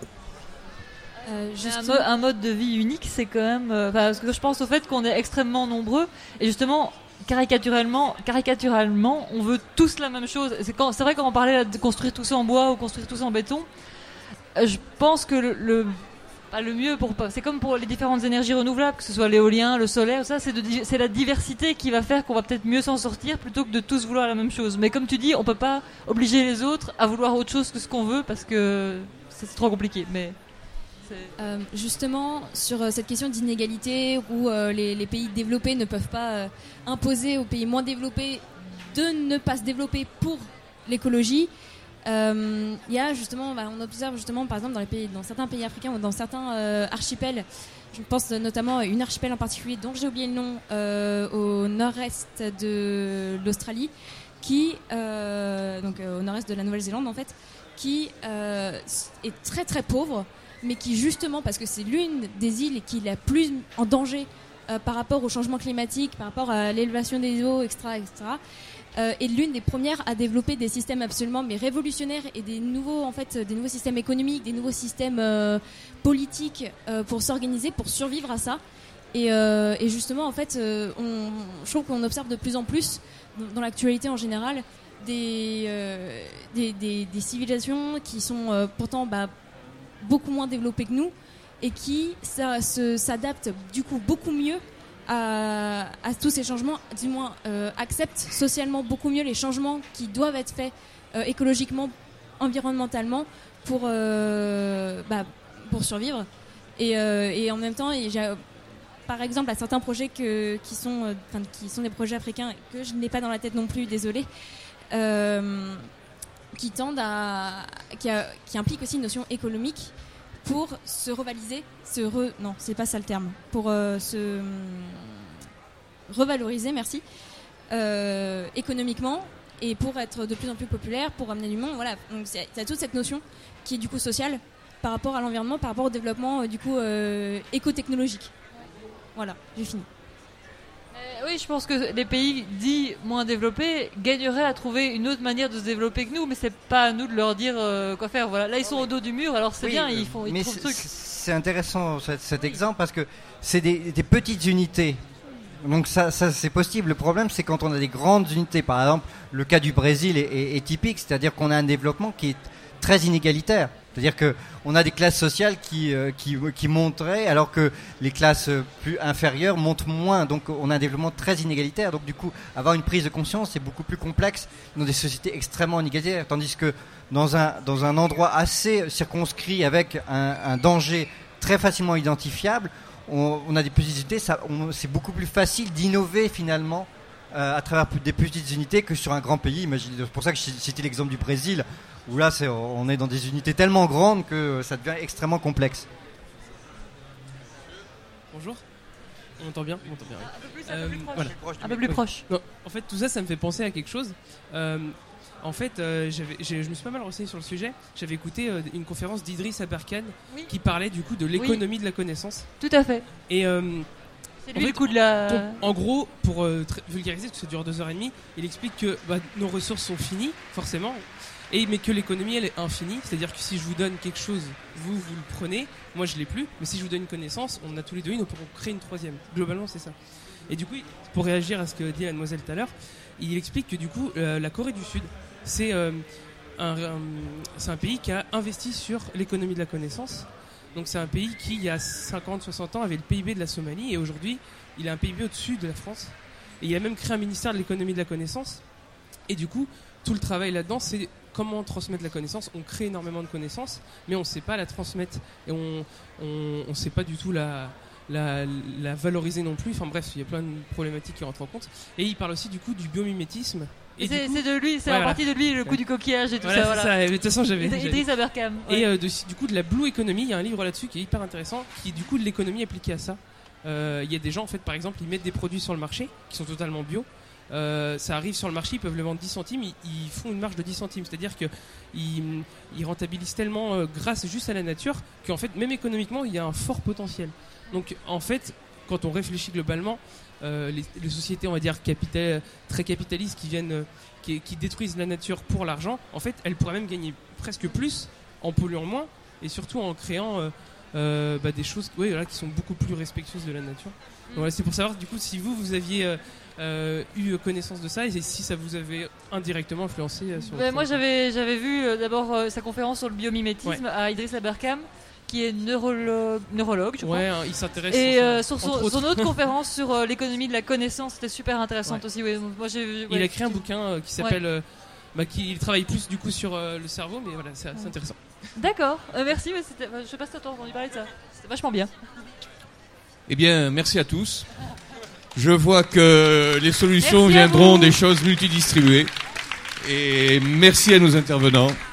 Un mode de vie unique, c'est quand même... parce que je pense au fait qu'on est extrêmement nombreux, et justement, caricaturalement, on veut tous la même chose. C'est vrai quand on parlait de construire tout ça en bois ou construire tout ça en béton, je pense que le mieux, c'est comme pour les différentes énergies renouvelables, que ce soit l'éolien, le solaire, ça, c'est la diversité qui va faire qu'on va peut-être mieux s'en sortir plutôt que de tous vouloir la même chose. Mais comme tu dis, on peut pas obliger les autres à vouloir autre chose que ce qu'on veut parce que c'est trop compliqué. Mais justement, sur cette question d'inégalité où les pays développés ne peuvent pas imposer aux pays moins développés de ne pas se développer pour l'écologie, il y a justement, on observe justement par exemple dans certains pays africains ou dans certains archipels, je pense notamment à une archipel en particulier dont j'ai oublié le nom, au nord-est de l'Australie, qui donc au nord-est de la Nouvelle-Zélande en fait, qui est très très pauvre, mais qui justement, parce que c'est l'une des îles qui est la plus en danger par rapport au changement climatique, par rapport à l'élévation des eaux, etc., est l'une des premières à développer des systèmes absolument révolutionnaires et des nouveaux systèmes économiques, des nouveaux systèmes politiques pour s'organiser, pour survivre à ça. Et justement, en fait, je trouve qu'on observe de plus en plus dans l'actualité en général des civilisations qui sont pourtant beaucoup moins développées que nous et qui s'adaptent du coup beaucoup mieux à tous ces changements, du moins acceptent socialement beaucoup mieux les changements qui doivent être faits écologiquement, environnementalement pour survivre. Et en même temps, par exemple, à certains projets qui sont des projets africains que je n'ai pas dans la tête non plus, désolé, qui impliquent aussi une notion économique pour se revaloriser, non, c'est pas ça le terme, pour se revaloriser, merci, économiquement et pour être de plus en plus populaire, pour amener du monde, voilà. Donc il y a toute cette notion qui est du coup sociale par rapport à l'environnement, par rapport au développement du coup éco-technologique. Voilà, j'ai fini. Oui, je pense que les pays dits moins développés gagneraient à trouver une autre manière de se développer que nous, mais c'est pas à nous de leur dire quoi faire. Voilà, là ils sont au dos du mur, alors c'est bien, ils trouvent le truc. C'est intéressant cet exemple parce que c'est des petites unités. Donc ça c'est possible. Le problème c'est quand on a des grandes unités. Par exemple, le cas du Brésil est typique, c'est-à-dire qu'on a un développement qui est très inégalitaire. C'est-à-dire que on a des classes sociales qui monteraient alors que les classes plus inférieures montent moins. Donc on a un développement très inégalitaire. Donc du coup, avoir une prise de conscience c'est beaucoup plus complexe dans des sociétés extrêmement inégalitaires. Tandis que dans un endroit assez circonscrit avec un danger très facilement identifiable, on a des petites unités. C'est beaucoup plus facile d'innover finalement à travers des petites unités que sur un grand pays. C'est pour ça que j'ai cité l'exemple du Brésil, où là on est dans des unités tellement grandes que ça devient extrêmement complexe. Bonjour, on m'entend bien, oui. Un peu plus proche. Non, en fait, tout ça, ça me fait penser à quelque chose. En fait, je me suis pas mal renseigné sur le sujet. J'avais écouté une conférence d'Idriss Aberkan qui parlait du coup de l'économie de la connaissance. Tout à fait. Et c'est lui le coup de la... En gros, pour vulgariser, parce que ça dure 2h30, il explique que nos ressources sont finies, forcément, mais que l'économie, elle est infinie. C'est-à-dire que si je vous donne quelque chose, vous le prenez, moi je l'ai plus, mais si je vous donne une connaissance, on a tous les deux une, on peut en créer une troisième. Globalement, c'est ça. Et du coup, pour réagir à ce que dit la demoiselle tout à l'heure, il explique que du coup, la Corée du Sud, c'est un pays qui a investi sur l'économie de la connaissance. Donc c'est un pays qui, il y a 50-60 ans, avait le PIB de la Somalie, et aujourd'hui, il a un PIB au-dessus de la France. Et il a même créé un ministère de l'économie de la connaissance. Et du coup, tout le travail là-dedans, c'est comment transmettre la connaissance. On crée énormément de connaissances, mais on ne sait pas la transmettre. Et on ne sait pas du tout la valoriser non plus. Enfin bref, il y a plein de problématiques qui rentrent en compte. Et il parle aussi du coup du biomimétisme. C'est de lui, c'est en partie de lui le coup du coquillage et tout ça. Voilà. De toute façon, j'avais Idriss Aberkan. Ouais. Et du coup de la blue economy, il y a un livre là-dessus qui est hyper intéressant, qui est du coup de l'économie appliquée à ça. Il y a des gens en fait, par exemple, ils mettent des produits sur le marché qui sont totalement bio. Ça arrive sur le marché, ils peuvent le vendre 10 centimes, ils font une marge de 10 centimes, c'est-à-dire qu'ils rentabilisent tellement grâce juste à la nature qu'en fait, même économiquement, il y a un fort potentiel. Donc en fait, quand on réfléchit globalement, les sociétés, on va dire, très capitalistes qui détruisent la nature pour l'argent, en fait, elles pourraient même gagner presque plus en polluant moins et surtout en créant des choses qui sont beaucoup plus respectueuses de la nature. Donc, voilà, c'est pour savoir, du coup, si vous aviez eu connaissance de ça et si ça vous avait indirectement influencé sur moi, j'avais vu d'abord sa conférence sur le biomimétisme à Idriss Aberkam, qui est neurologue, je crois. Ouais, il s'intéresse. Et sur son autre conférence sur l'économie de la connaissance, c'était super intéressante aussi. Ouais. Moi, il a écrit un bouquin qui s'appelle. Il travaille plus du coup sur le cerveau, mais voilà, c'est intéressant. D'accord, merci. Je sais pas si t'as entendu parler de ça. C'était vachement bien. Eh bien, merci à tous. Je vois que les solutions viendront des choses multidistribuées. Et merci à nos intervenants.